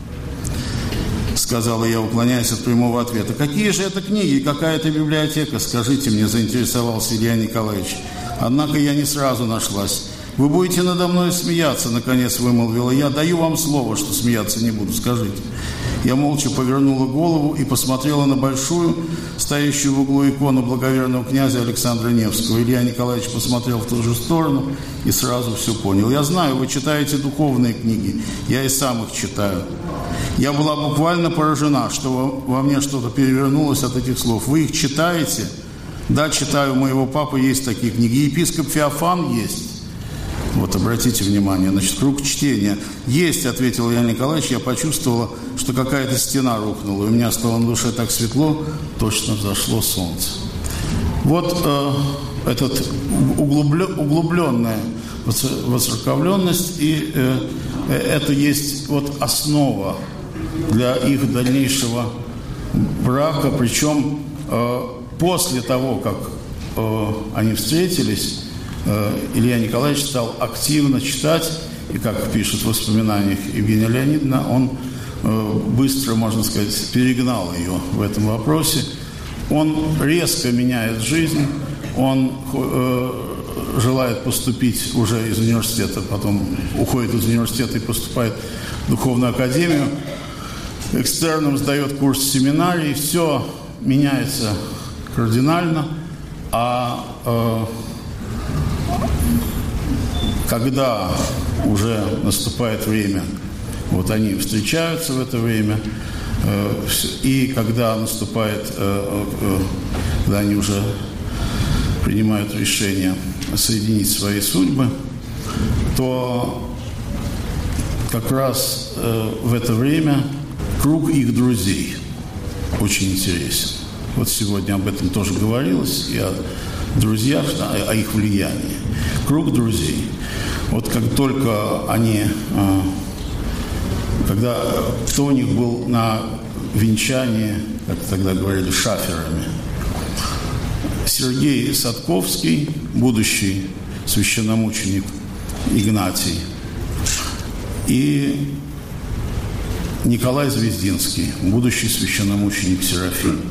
— сказала я, уклоняясь от прямого ответа. «Какие же это книги? Какая это библиотека? Скажите мне», — заинтересовался Илья Николаевич. Однако я не сразу нашлась. «Вы будете надо мной смеяться», — наконец вымолвила я. «Даю вам слово, что смеяться не буду. Скажите». Я молча повернула голову и посмотрела на большую, стоящую в углу икону благоверного князя Александра Невского. Илья Николаевич посмотрел в ту же сторону и сразу все понял. «Я знаю, вы читаете духовные книги. Я и сам их читаю». Я была буквально поражена, что во мне что-то перевернулось от этих слов. «Вы их читаете?» «Да, читаю. У моего папы есть такие книги. Епископ Феофан есть». Вот, обратите внимание, значит, круг чтения. «Есть», — ответил Илья Николаевич. Я почувствовала, что какая-то стена рухнула. И у меня стало на душе так светло, точно взошло солнце. Вот э, этот углублен, углубленная воцерковленность, и э, это есть вот основа для их дальнейшего брака. Причем э, после того, как э, они встретились, Илья Николаевич стал активно читать, и, как пишет в воспоминаниях Евгения Леонидовна, он э, быстро, можно сказать, перегнал ее в этом вопросе. Он резко меняет жизнь, он э, желает поступить уже из университета, потом уходит из университета и поступает в духовную академию, экстерном сдает курс семинарии, все меняется кардинально, а э, когда уже наступает время, вот они встречаются в это время, и когда наступает, когда они уже принимают решение соединить свои судьбы, то как раз в это время круг их друзей очень интересен. Вот сегодня об этом тоже говорилось, и о друзьях, о их влиянии. Круг друзей. Вот как только они, когда кто у них был на венчании, как тогда говорили, шаферами, Сергей Садковский, будущий священномученик Игнатий, и Николай Звездинский, будущий священномученик Серафим.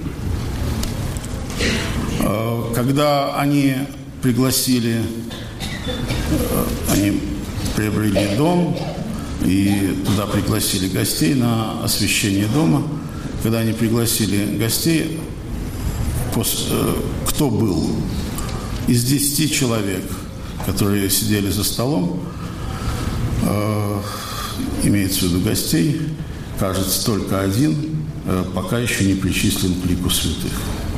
Когда они пригласили, они приобрели дом и туда пригласили гостей на освящение дома, когда они пригласили гостей, кто был из десяти человек, которые сидели за столом, имеется в виду гостей, кажется, только один пока еще не причислен к лику святых.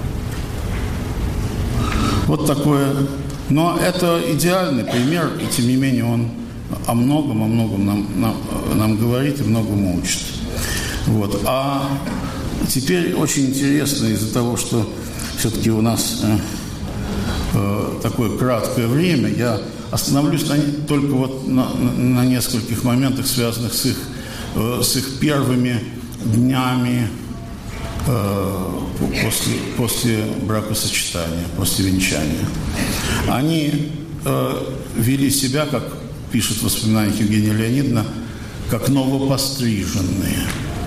Вот такое. Но это идеальный пример, и тем не менее он о многом, о многом нам, нам, нам говорит и многому учит. Вот. А теперь очень интересно из-за того, что все-таки у нас э, э, такое краткое время, я остановлюсь на, только вот на, на нескольких моментах, связанных с их, э, с их первыми днями После, после бракосочетания, после венчания. Они э, вели себя, как пишет в воспоминаниях Евгения Леонидовна, как новопостриженные.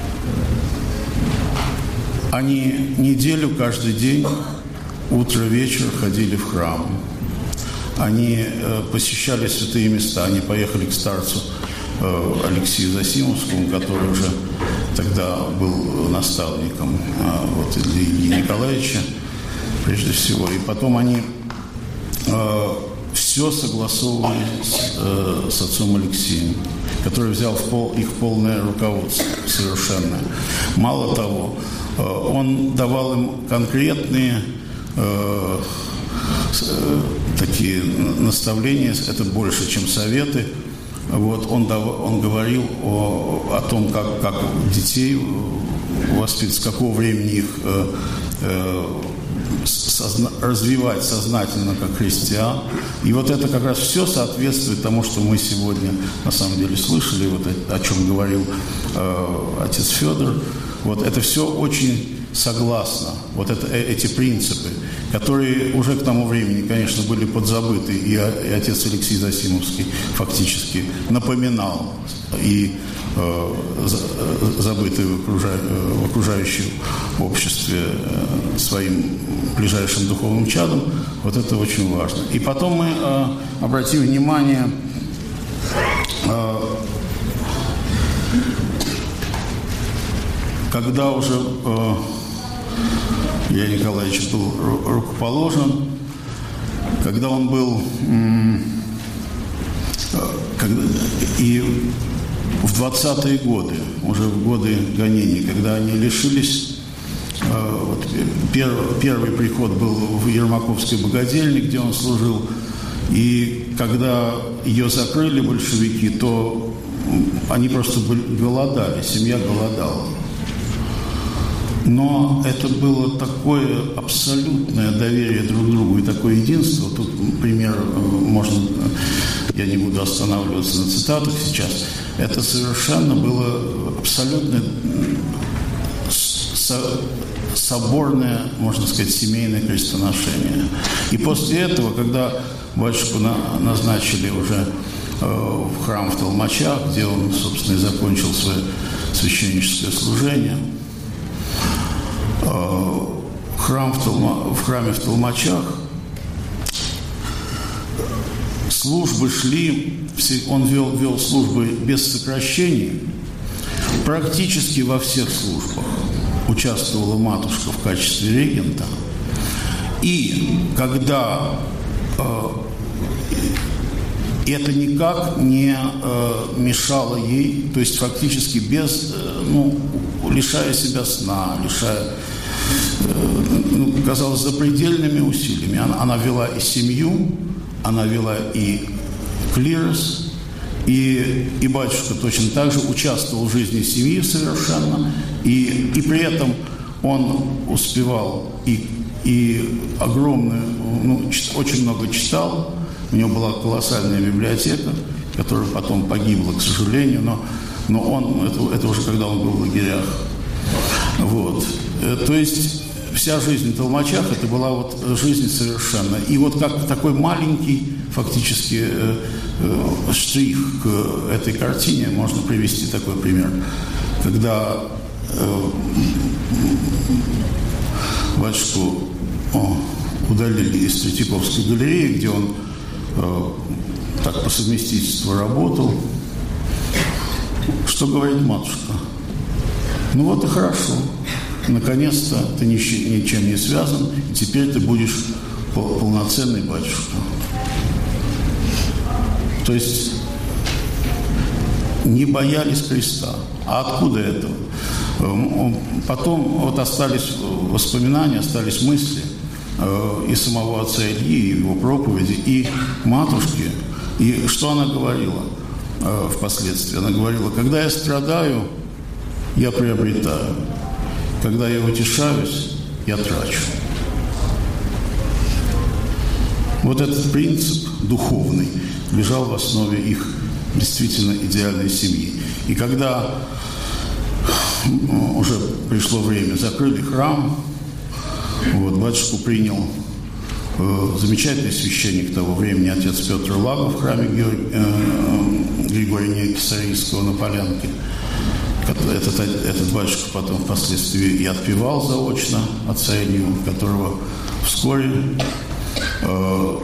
Они неделю каждый день, утро-вечер ходили в храм. Они э, посещали святые места. Они поехали к старцу э, Алексею Засимовскому, который уже тогда был наставником а, вот, Ильи Николаевича, прежде всего. И потом они э, все согласовывали с, э, с отцом Алексеем, который взял в пол, их полное руководство совершенно. Мало того, э, он давал им конкретные э, э, такие наставления, это больше, чем советы. Вот, он, дав, он говорил о, о том, как, как детей воспитывать, с какого времени их э, э, созна, развивать сознательно как христиан. И вот это как раз все соответствует тому, что мы сегодня на самом деле слышали, вот о, о чем говорил э, отец Федор. Вот это все очень согласно, вот это, эти принципы, которые уже к тому времени, конечно, были подзабыты, и, и отец Алексей Засимовский фактически напоминал и э, забытые в, окружа, в окружающем обществе э, своим ближайшим духовным чадом. Вот это очень важно. И потом мы э, обратим внимание э, когда уже э, Илья Николаевич был рукоположен, когда он был э, когда, и в двадцатые годы, уже в годы гонений, когда они лишились, э, вот, пер, первый приход был в Ермаковской богадельне, где он служил, и когда ее закрыли большевики, то они просто голодали, семья голодала. Но это было такое абсолютное доверие друг к другу и такое единство. Тут пример можно, я не буду останавливаться на цитатах сейчас. Это совершенно было абсолютно соборное, можно сказать, семейное крестоношение. И после этого, когда батюшку назначили уже в храм в Толмачах, где он, собственно, и закончил свое священническое служение, Храм в, Толма, в храме в Толмачах службы шли, он вел, вел службы без сокращений, практически во всех службах участвовала матушка в качестве регента. И когда э, И это никак не э, мешало ей, то есть фактически без, э, ну, лишая себя сна, лишая, э, ну, казалось, запредельными усилиями. Она, она вела и семью, она вела и клирос, и, и батюшка точно так же участвовал в жизни семьи совершенно, и, и при этом он успевал и, и огромную, ну, очень много читал. У него была колоссальная библиотека, которая потом погибла, к сожалению, но, но он, это, это уже когда он был в лагерях. Вот. То есть вся жизнь в Толмачах, это была вот жизнь совершенно. И вот как такой маленький фактически э, э, штрих к этой картине можно привести такой пример. Когда э, батюшку о, удалили из Третьяковской галереи, где он так по совместительству работал. Что говорит матушка? Ну вот и хорошо. Наконец-то ты ничем не связан, и теперь ты будешь полноценный батюшка. То есть не боялись креста. А откуда это? Потом вот остались воспоминания, остались мысли и самого отца Ильи, и его проповеди, и матушки. И что она говорила э, впоследствии? Она говорила: когда я страдаю, я приобретаю. Когда я утешаюсь, я трачу. Вот этот принцип духовный лежал в основе их действительно идеальной семьи. И когда уже пришло время, закрыли храм, вот, батюшку принял э, замечательный священник того времени, отец Петр Лагов в храме Георгия, э, Григория Кисарийского на Полянке. Этот, этот батюшка потом впоследствии и отпевал заочно отца Илью, которого вскоре э,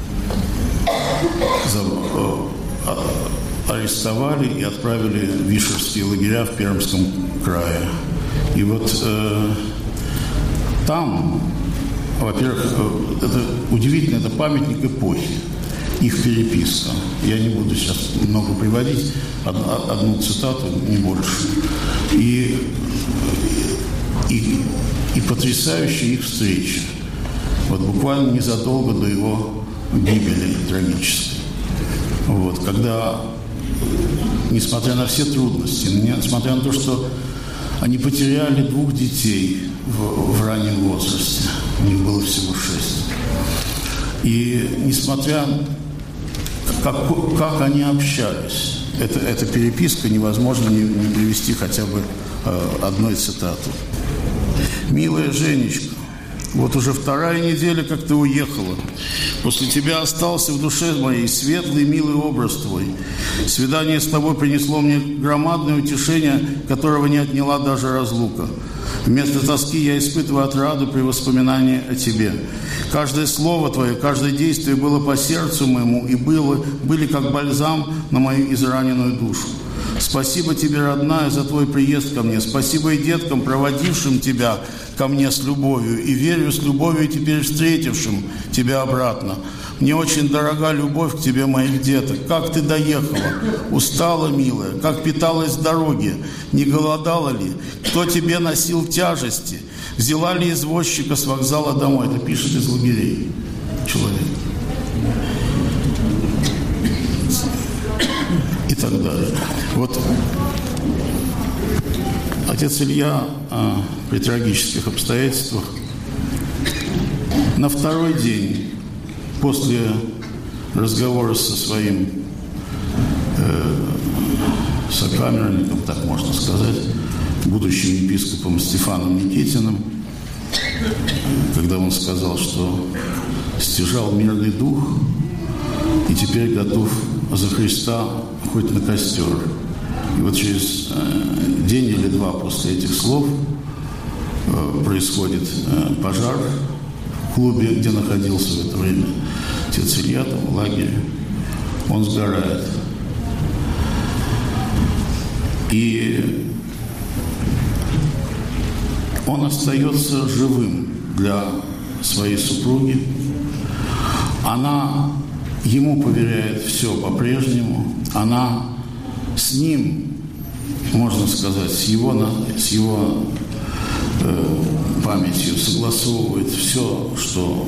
за, э, арестовали и отправили в Вишерские лагеря в Пермском крае. И вот э, там, во-первых, это удивительно, это памятник эпохи, их переписка. Я не буду сейчас много приводить, одну цитату, не больше. И, и, и потрясающая их встреча. Вот буквально незадолго до его гибели трагической. Вот, когда, несмотря на все трудности, несмотря на то, что они потеряли двух детей в, в раннем возрасте. У них было всего шесть. И несмотря как, как они общались, это, эта переписка невозможно не, не привести хотя бы э, одной цитаты. «Милая Женечка, вот уже вторая неделя, как ты уехала. После тебя остался в душе моей светлый, милый образ твой. Свидание с тобой принесло мне громадное утешение, которого не отняла даже разлука. Вместо тоски я испытываю отраду при воспоминании о тебе. Каждое слово твое, каждое действие было по сердцу моему и было, были как бальзам на мою израненную душу. Спасибо тебе, родная, за твой приезд ко мне. Спасибо и деткам, проводившим тебя ко мне с любовью. И верю, с любовью теперь встретившим тебя обратно. Мне очень дорога любовь к тебе, моих деток. Как ты доехала? Устала, милая? Как питалась в дороге? Не голодала ли? Кто тебе носил тяжести? Взяла ли извозчика с вокзала домой?» Это пишет из лагерей человек. И так далее. Вот отец Илья а, при трагических обстоятельствах на второй день после разговора со своим э, сокамерником, так можно сказать, будущим епископом Стефаном Никитиным, когда он сказал, что стяжал мирный дух и теперь готов за Христа хоть на костер. И вот через э, день или два после этих слов э, происходит э, пожар в клубе, где находился в это время отец Илья, там, в лагере. Он сгорает. И он остается живым для своей супруги. Она ему поверяет все по-прежнему. Она с ним, можно сказать, с его, с его э, памятью согласовывает все, что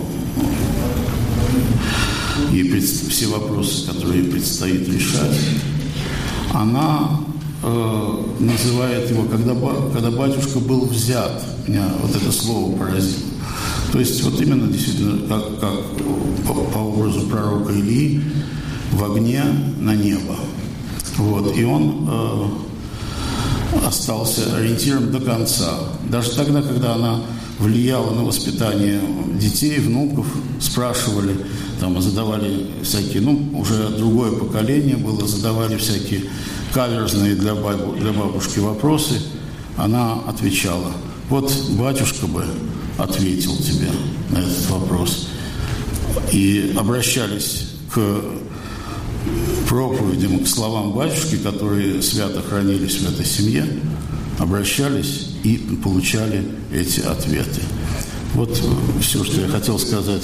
ей пред, все вопросы, которые ей предстоит решать. Она э, называет его, когда, когда батюшка был взят, меня вот это слово поразило. То есть вот именно действительно как, как по, по образу пророка Илии в огне на небо. Вот. И он э, остался ориентиром до конца. Даже тогда, когда она влияла на воспитание детей, внуков, спрашивали, там, задавали всякие, ну, уже другое поколение было, задавали всякие каверзные для, бабу, для бабушки вопросы, она отвечала: вот батюшка бы ответил тебе на этот вопрос. И обращались к проповедям, к словам батюшки, которые свято хранились в этой семье, обращались и получали эти ответы. Вот все, что я хотел сказать.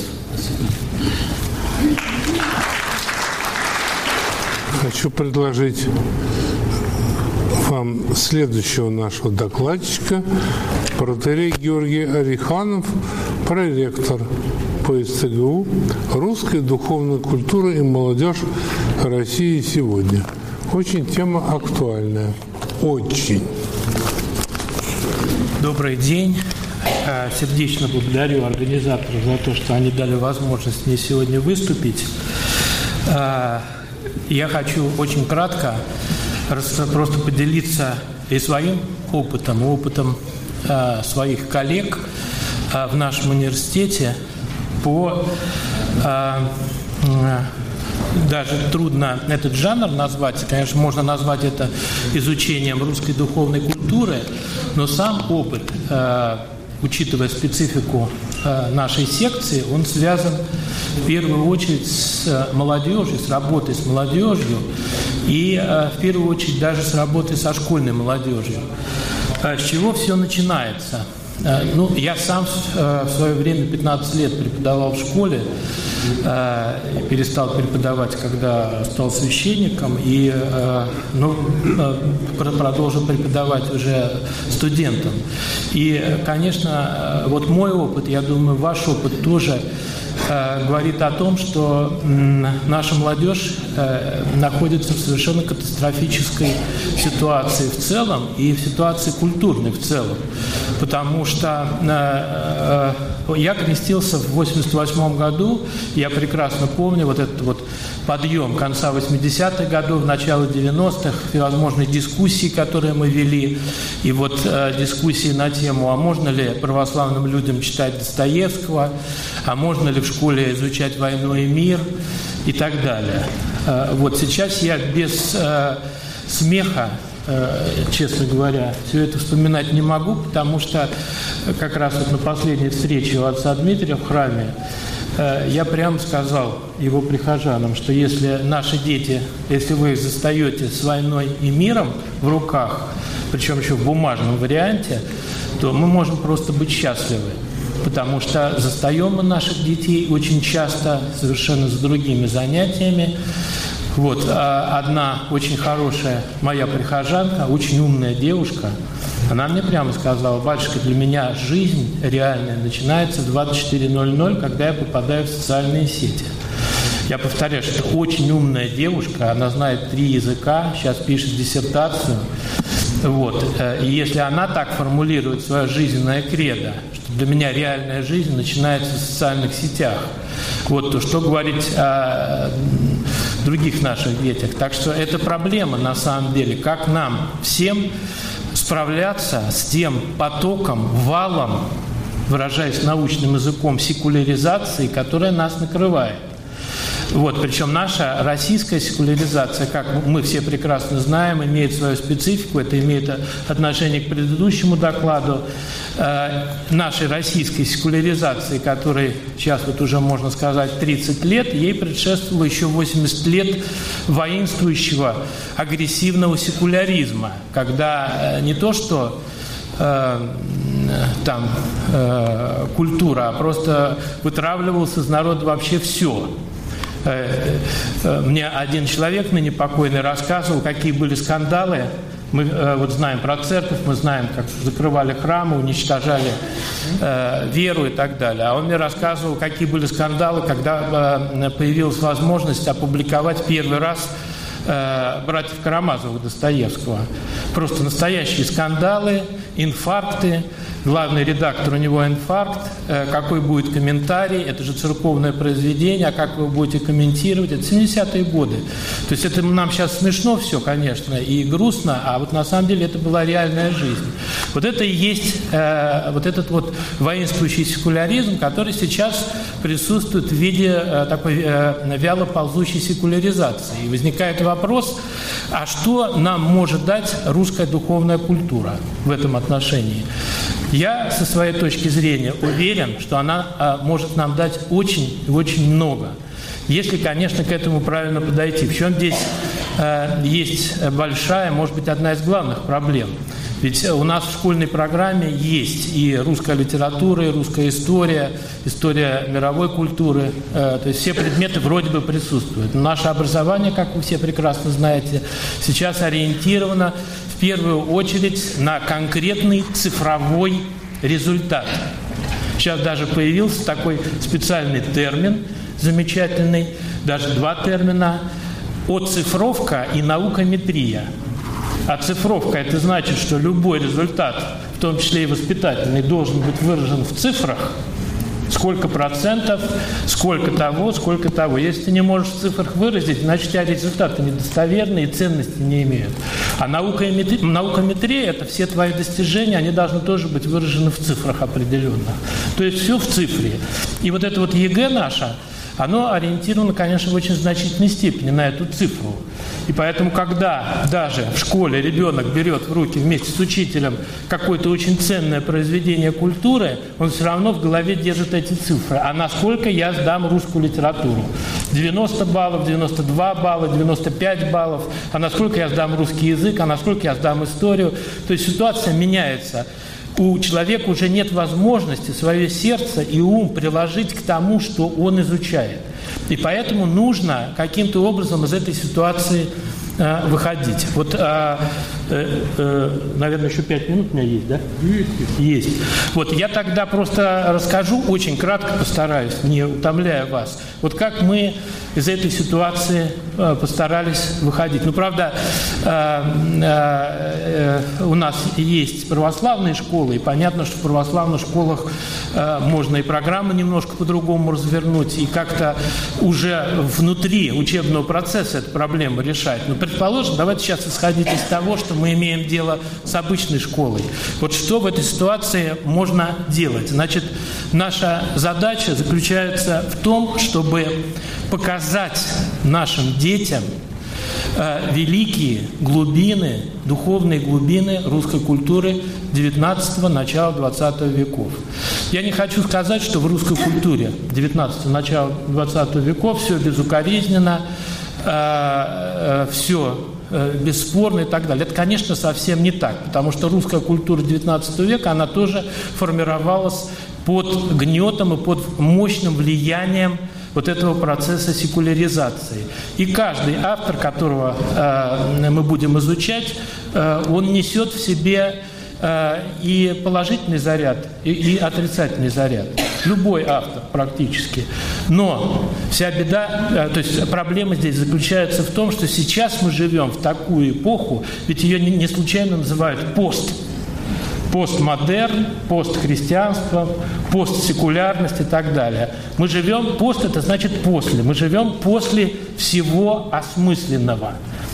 Хочу предложить вам следующего нашего докладчика, протоиерей Георгий Ариханов, проректор по СЦГУ «Русская духовная культура и молодежь России сегодня». Очень тема актуальная. Очень. Добрый день. Сердечно благодарю организаторов за то, что они дали возможность мне сегодня выступить. Я хочу очень кратко просто поделиться и своим опытом, и опытом своих коллег в нашем университете по... Даже трудно этот жанр назвать. Конечно, можно назвать это изучением русской духовной культуры, но сам опыт, э, учитывая специфику э, нашей секции, он связан в первую очередь с молодежью, с работой с молодежью и э, в первую очередь даже с работой со школьной молодежью. Э, с чего все начинается? Э, ну, я сам э, в свое время пятнадцать лет преподавал в школе. Перестал преподавать, когда стал священником, и ну, продолжил преподавать уже студентам. И, конечно, вот мой опыт, я думаю, ваш опыт тоже говорит о том, что наша молодежь находится в совершенно катастрофической ситуации в целом и в ситуации культурной в целом. Потому что я крестился в восемьдесят восьмом году, я прекрасно помню вот этот вот подъем конца восьмидесятых годов, начала девяностых, всевозможные дискуссии, которые мы вели, и вот э, дискуссии на тему, а можно ли православным людям читать Достоевского, а можно ли в школе изучать «Войну и мир» и так далее. Э, вот сейчас я без э, смеха, честно говоря, все это вспоминать не могу, потому что как раз вот на последней встрече у отца Дмитрия в храме я прямо сказал его прихожанам, что если наши дети, если вы их застаете с «Войной и миром» в руках, причем еще в бумажном варианте, то мы можем просто быть счастливы. Потому что застаем мы наших детей очень часто совершенно с другими занятиями. Вот, одна очень хорошая моя прихожанка, очень умная девушка, она мне прямо сказала: батюшка, для меня жизнь реальная начинается в двадцать четыре ноль ноль, когда я попадаю в социальные сети. Я повторяю, что это очень умная девушка, она знает три языка, сейчас пишет диссертацию. Вот. И если она так формулирует свое жизненное кредо, что для меня реальная жизнь начинается в социальных сетях, вот, то что говорить о других наших детях? Так что это проблема на самом деле. Как нам всем справляться с тем потоком, валом, выражаясь научным языком, секуляризации, которая нас накрывает. Вот, причем наша российская секуляризация, как мы все прекрасно знаем, имеет свою специфику. Это имеет отношение к предыдущему докладу. Э, нашей российской секуляризации, которой сейчас вот уже можно сказать тридцать лет, ей предшествовало еще восемьдесят лет воинствующего, агрессивного секуляризма, когда э, не то что э, там э, культура, а просто вытравливалось из народа вообще все. Мне один человек, ныне покойный, рассказывал, какие были скандалы. Мы вот знаем про церковь, мы знаем, как закрывали храмы, уничтожали э, веру и так далее. А он мне рассказывал, какие были скандалы, когда э, появилась возможность опубликовать первый раз э, братьев Карамазовых Достоевского. Просто настоящие скандалы, инфаркты. Главный редактор, у него инфаркт, какой будет комментарий, это же церковное произведение, а как вы будете комментировать, это семидесятые годы. То есть это нам сейчас смешно все, конечно, и грустно, а вот на самом деле это была реальная жизнь. Вот это и есть э, вот этот вот воинствующий секуляризм, который сейчас присутствует в виде э, такой э, вяло ползущей секуляризации. И возникает вопрос, а что нам может дать русская духовная культура в этом отношении? Я, со своей точки зрения, уверен, что она а, может нам дать очень и очень много, если, конечно, к этому правильно подойти. В чем здесь а, есть большая, может быть, одна из главных проблем. Ведь у нас в школьной программе есть и русская литература, и русская история, история мировой культуры. А, то есть все предметы вроде бы присутствуют. Но наше образование, как вы все прекрасно знаете, сейчас ориентировано в первую очередь на конкретный цифровой результат. Сейчас даже появился такой специальный термин, замечательный, даже два термина: оцифровка и наукометрия. Оцифровка – это значит, что любой результат, в том числе и воспитательный, должен быть выражен в цифрах. Сколько процентов, сколько того, сколько того. Если ты не можешь в цифрах выразить, значит, у тебя результаты недостоверные и ценности не имеют. А наукометрия, наукометрия – это все твои достижения, они должны тоже быть выражены в цифрах определенно. То есть все в цифре. И вот это вот ЕГЭ наше, оно ориентировано, конечно, в очень значительной степени на эту цифру. И поэтому, когда даже в школе ребенок берет в руки вместе с учителем какое-то очень ценное произведение культуры, он все равно в голове держит эти цифры. А насколько я сдам русскую литературу? девяносто баллов, девяносто два балла, девяносто пять баллов. А насколько я сдам русский язык? А насколько я сдам историю? То есть ситуация меняется. У человека уже нет возможности свое сердце и ум приложить к тому, что он изучает. И поэтому нужно каким-то образом из этой ситуации э, выходить. Вот, э, э, э, наверное, еще пять минут у меня есть, да? Есть. Есть. Вот я тогда просто расскажу, очень кратко постараюсь, не утомляя вас. Вот как мы из этой ситуации э, постарались выходить. Ну, правда, э, э, э, у нас есть православные школы, и понятно, что в православных школах э, можно и программы немножко по-другому развернуть, и как-то уже внутри учебного процесса эту проблему решать. Но, предположим, давайте сейчас исходить из того, что мы имеем дело с обычной школой. Вот что в этой ситуации можно делать? Значит, наша задача заключается в том, чтобы показать нашим детям э, великие глубины, духовные глубины русской культуры девятнадцатого, начала двадцатого веков. Я не хочу сказать, что в русской культуре девятнадцатого, начала двадцатого веков все безукоризненно, э, э, все э, бесспорно и так далее. Это, конечно, совсем не так, потому что русская культура девятнадцатого века, она тоже формировалась под гнетом и под мощным влиянием вот этого процесса секуляризации. И каждый автор, которого э, мы будем изучать, э, он несет в себе э, и положительный заряд, и, и отрицательный заряд. Любой автор практически. Но вся беда, э, то есть проблема здесь заключается в том, что сейчас мы живем в такую эпоху, ведь ее не, не случайно называют пост. Постмодерн, постхристианство, постсекулярность и так далее. Мы живем, пост это значит после, мы живем после всего осмысленного.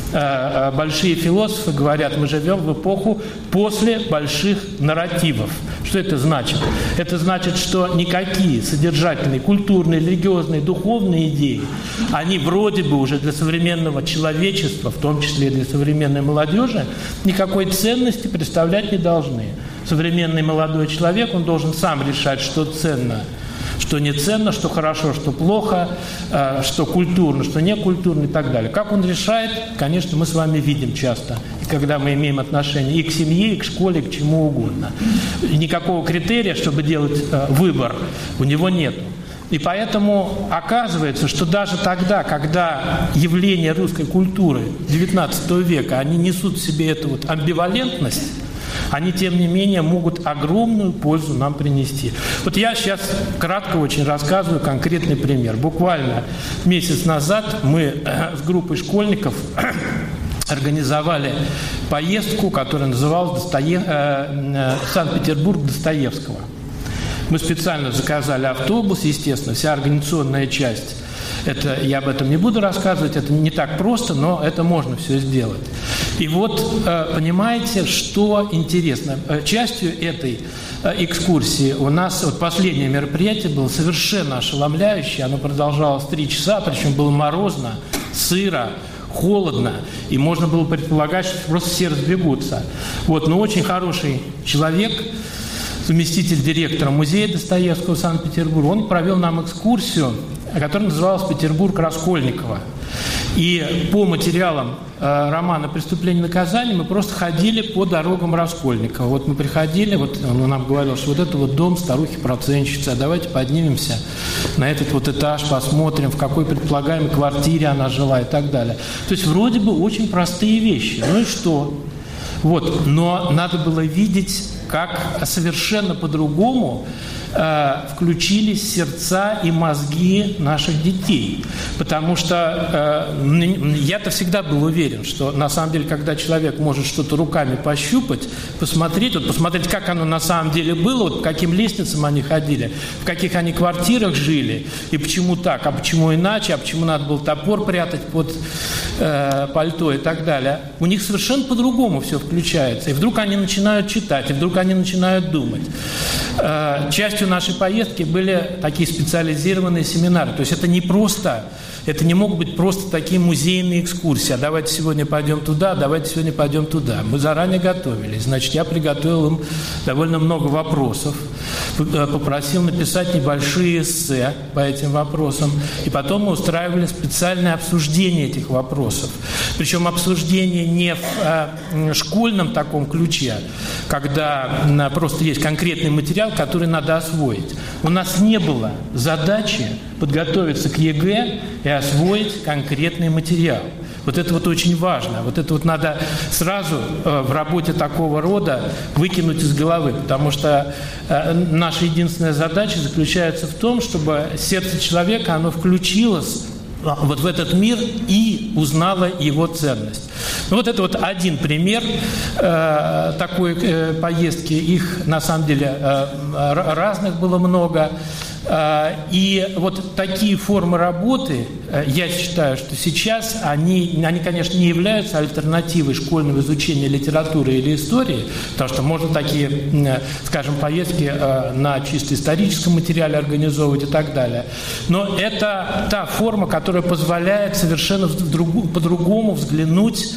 Большие философы говорят, мы живем в эпоху после больших нарративов. Что это значит? Это значит, что никакие содержательные, культурные, религиозные, духовные идеи, они вроде бы уже для современного человечества, в том числе и для современной молодежи, никакой ценности представлять не должны. Современный молодой человек, он должен сам решать, что ценно, что не ценно, что хорошо, что плохо, что культурно, что не культурно и так далее. Как он решает, конечно, мы с вами видим часто, и когда мы имеем отношение и к семье, и к школе, и к чему угодно. И никакого критерия, чтобы делать выбор, у него нет. И поэтому оказывается, что даже тогда, когда явления русской культуры девятнадцатого века, они несут в себе эту вот амбивалентность, они, тем не менее, могут огромную пользу нам принести. Вот я сейчас кратко очень рассказываю конкретный пример. Буквально месяц назад мы с группой школьников организовали поездку, которая называлась Достое... Санкт-Петербург Достоевского. Мы специально заказали автобус, естественно, вся организационная часть. Это, я об этом не буду рассказывать, это не так просто, но это можно все сделать. И вот, понимаете, что интересно. Частью этой экскурсии у нас вот последнее мероприятие было совершенно ошеломляющее. Оно продолжалось три часа, причем было морозно, сыро, холодно, и можно было предполагать, что просто все разбегутся. Вот, но очень хороший человек, заместитель директора музея Достоевского Санкт-Петербурга, он провел нам экскурсию, которая называлась «Петербург Раскольникова». И по материалам э, романа «Преступление и наказание» мы просто ходили по дорогам Раскольникова. Вот мы приходили, вот он нам говорил, что вот это вот дом старухи-процентщицы, а давайте поднимемся на этот вот этаж, посмотрим, в какой предполагаемой квартире она жила и так далее. То есть вроде бы очень простые вещи. Ну и что? Вот. Но надо было видеть, как совершенно по-другому э, включились сердца и мозги наших детей. Потому что э, я-то всегда был уверен, что на самом деле, когда человек может что-то руками пощупать, посмотреть, вот посмотреть, как оно на самом деле было, вот по каким лестницам они ходили, в каких они квартирах жили, и почему так, а почему иначе, а почему надо было топор прятать под э, пальто и так далее. У них совершенно по-другому все включается. И вдруг они начинают читать, и вдруг они начинают думать. Э, частью нашей поездки были такие специализированные семинары. То есть это не просто, это не могут быть просто такие музейные экскурсии. А давайте сегодня пойдем туда, давайте сегодня пойдем туда. Мы заранее готовились. Значит, я приготовил им довольно много вопросов, попросил написать небольшие эссе по этим вопросам. И потом мы устраивали специальное обсуждение этих вопросов. Причем обсуждение не в э, школьном таком ключе, когда э, просто есть конкретный материал, который надо освоить. У нас не было задачи подготовиться к ЕГЭ и освоить конкретный материал. Вот это вот очень важно. Вот это вот надо сразу э, в работе такого рода выкинуть из головы, потому что э, наша единственная задача заключается в том, чтобы сердце человека, оно включилось вот в этот мир и узнала его ценность. Ну, вот это вот один пример э, такой э, поездки. Их, на самом деле, э, разных было много. Э, и вот такие формы работы, э, я считаю, что сейчас они, они, конечно, не являются альтернативой школьного изучения литературы или истории, потому что можно такие, э, скажем, поездки э, на чисто историческом материале организовывать и так далее. Но это та форма, которая позволяет совершенно по-другому взглянуть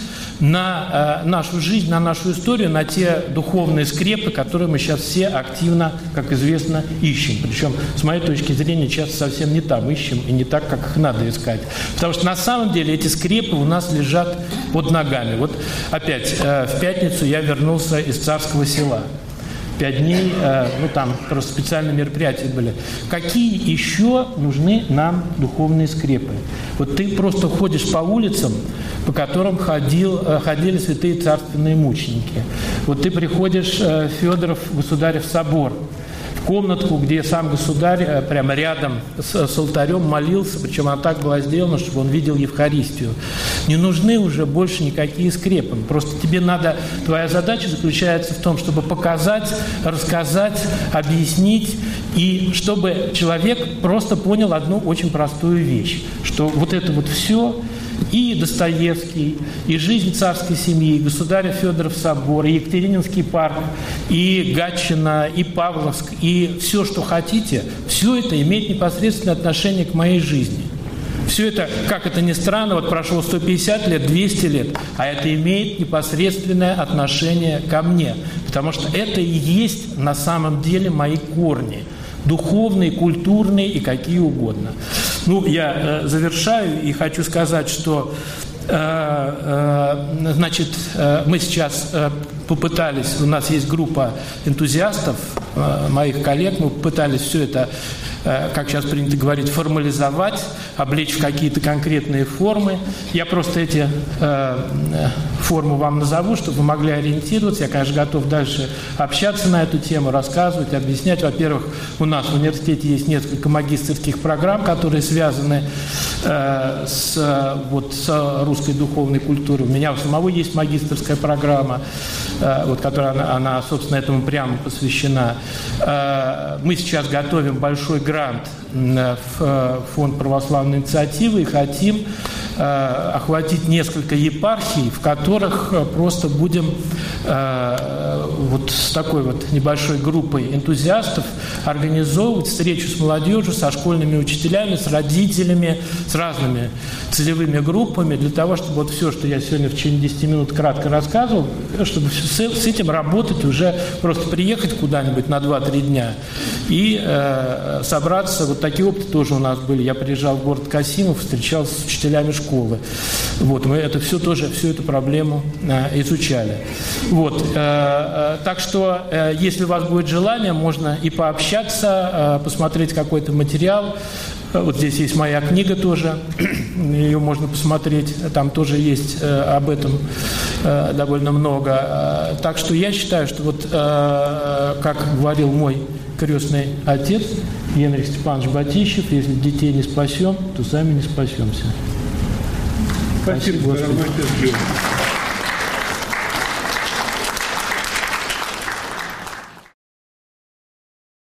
на э, нашу жизнь, на нашу историю, на те духовные скрепы, которые мы сейчас все активно, как известно, ищем. Причем, с моей точки зрения, часто совсем не там ищем и не так, как их надо искать. Потому что на самом деле эти скрепы у нас лежат под ногами. Вот опять, э, в пятницу я вернулся из Царского Села. Пять дней, э, ну там просто специальные мероприятия были. Какие еще нужны нам духовные скрепы? Вот ты просто ходишь по улицам, по которым ходил, э, ходили святые царственные мученики. Вот ты приходишь э, в Федоров Государев собор, в комнатку, где сам государь э, прямо рядом с, с алтарем молился, причем она так была сделана, чтобы он видел Евхаристию. Не нужны уже больше никакие скрепы. Просто тебе надо, твоя задача заключается в том, чтобы показать, рассказать, объяснить, и чтобы человек просто понял одну очень простую вещь, что вот это вот все, и Достоевский, и жизнь царской семьи, и государя Федоров собор, и Екатерининский парк, и Гатчина, и Павловск, и все, что хотите, все это имеет непосредственное отношение к моей жизни. Все это, как это ни странно, вот прошло сто пятьдесят лет, двести лет, а это имеет непосредственное отношение ко мне, потому что это и есть на самом деле мои корни, духовные, культурные и какие угодно. Ну, я э, завершаю и хочу сказать, что э, э, значит, э, мы сейчас э, попытались, у нас есть группа энтузиастов, э, моих коллег, мы попытались все это как сейчас принято говорить, формализовать, облечь в какие-то конкретные формы. Я просто эти формы вам назову, чтобы вы могли ориентироваться. Я, конечно, готов дальше общаться на эту тему, рассказывать, объяснять. Во-первых, у нас в университете есть несколько магистерских программ, которые связаны э, с, вот, с русской духовной культурой. У меня у самого есть магистерская программа, э, вот, которая, она, она, собственно, этому прямо посвящена. Э, мы сейчас готовим большой грант в фонд православной инициативы и хотим э, охватить несколько епархий, в которых просто будем э, вот с такой вот небольшой группой энтузиастов организовывать встречу с молодежью, со школьными учителями, с родителями, с разными целевыми группами, для того, чтобы вот все, что я сегодня в течение десяти минут кратко рассказывал, чтобы с, с этим работать, уже просто приехать куда-нибудь на два-три дня и э, собраться. Вот такие опыты тоже у нас были. Я приезжал в город Касимов, встречался с учителями школы. Вот, мы это все тоже, всю эту проблему э, изучали. Вот, э, э, так что, э, если у вас будет желание, можно и пообщаться, э, посмотреть какой-то материал. Вот здесь есть моя книга тоже, ее можно посмотреть, там тоже есть э, об этом э, довольно много. Так что я считаю, что вот, э, как говорил мой крестный отец Генрих Степанович Батищев, если детей не спасем, то сами не спасемся. Спасибо, дорогой Сергей.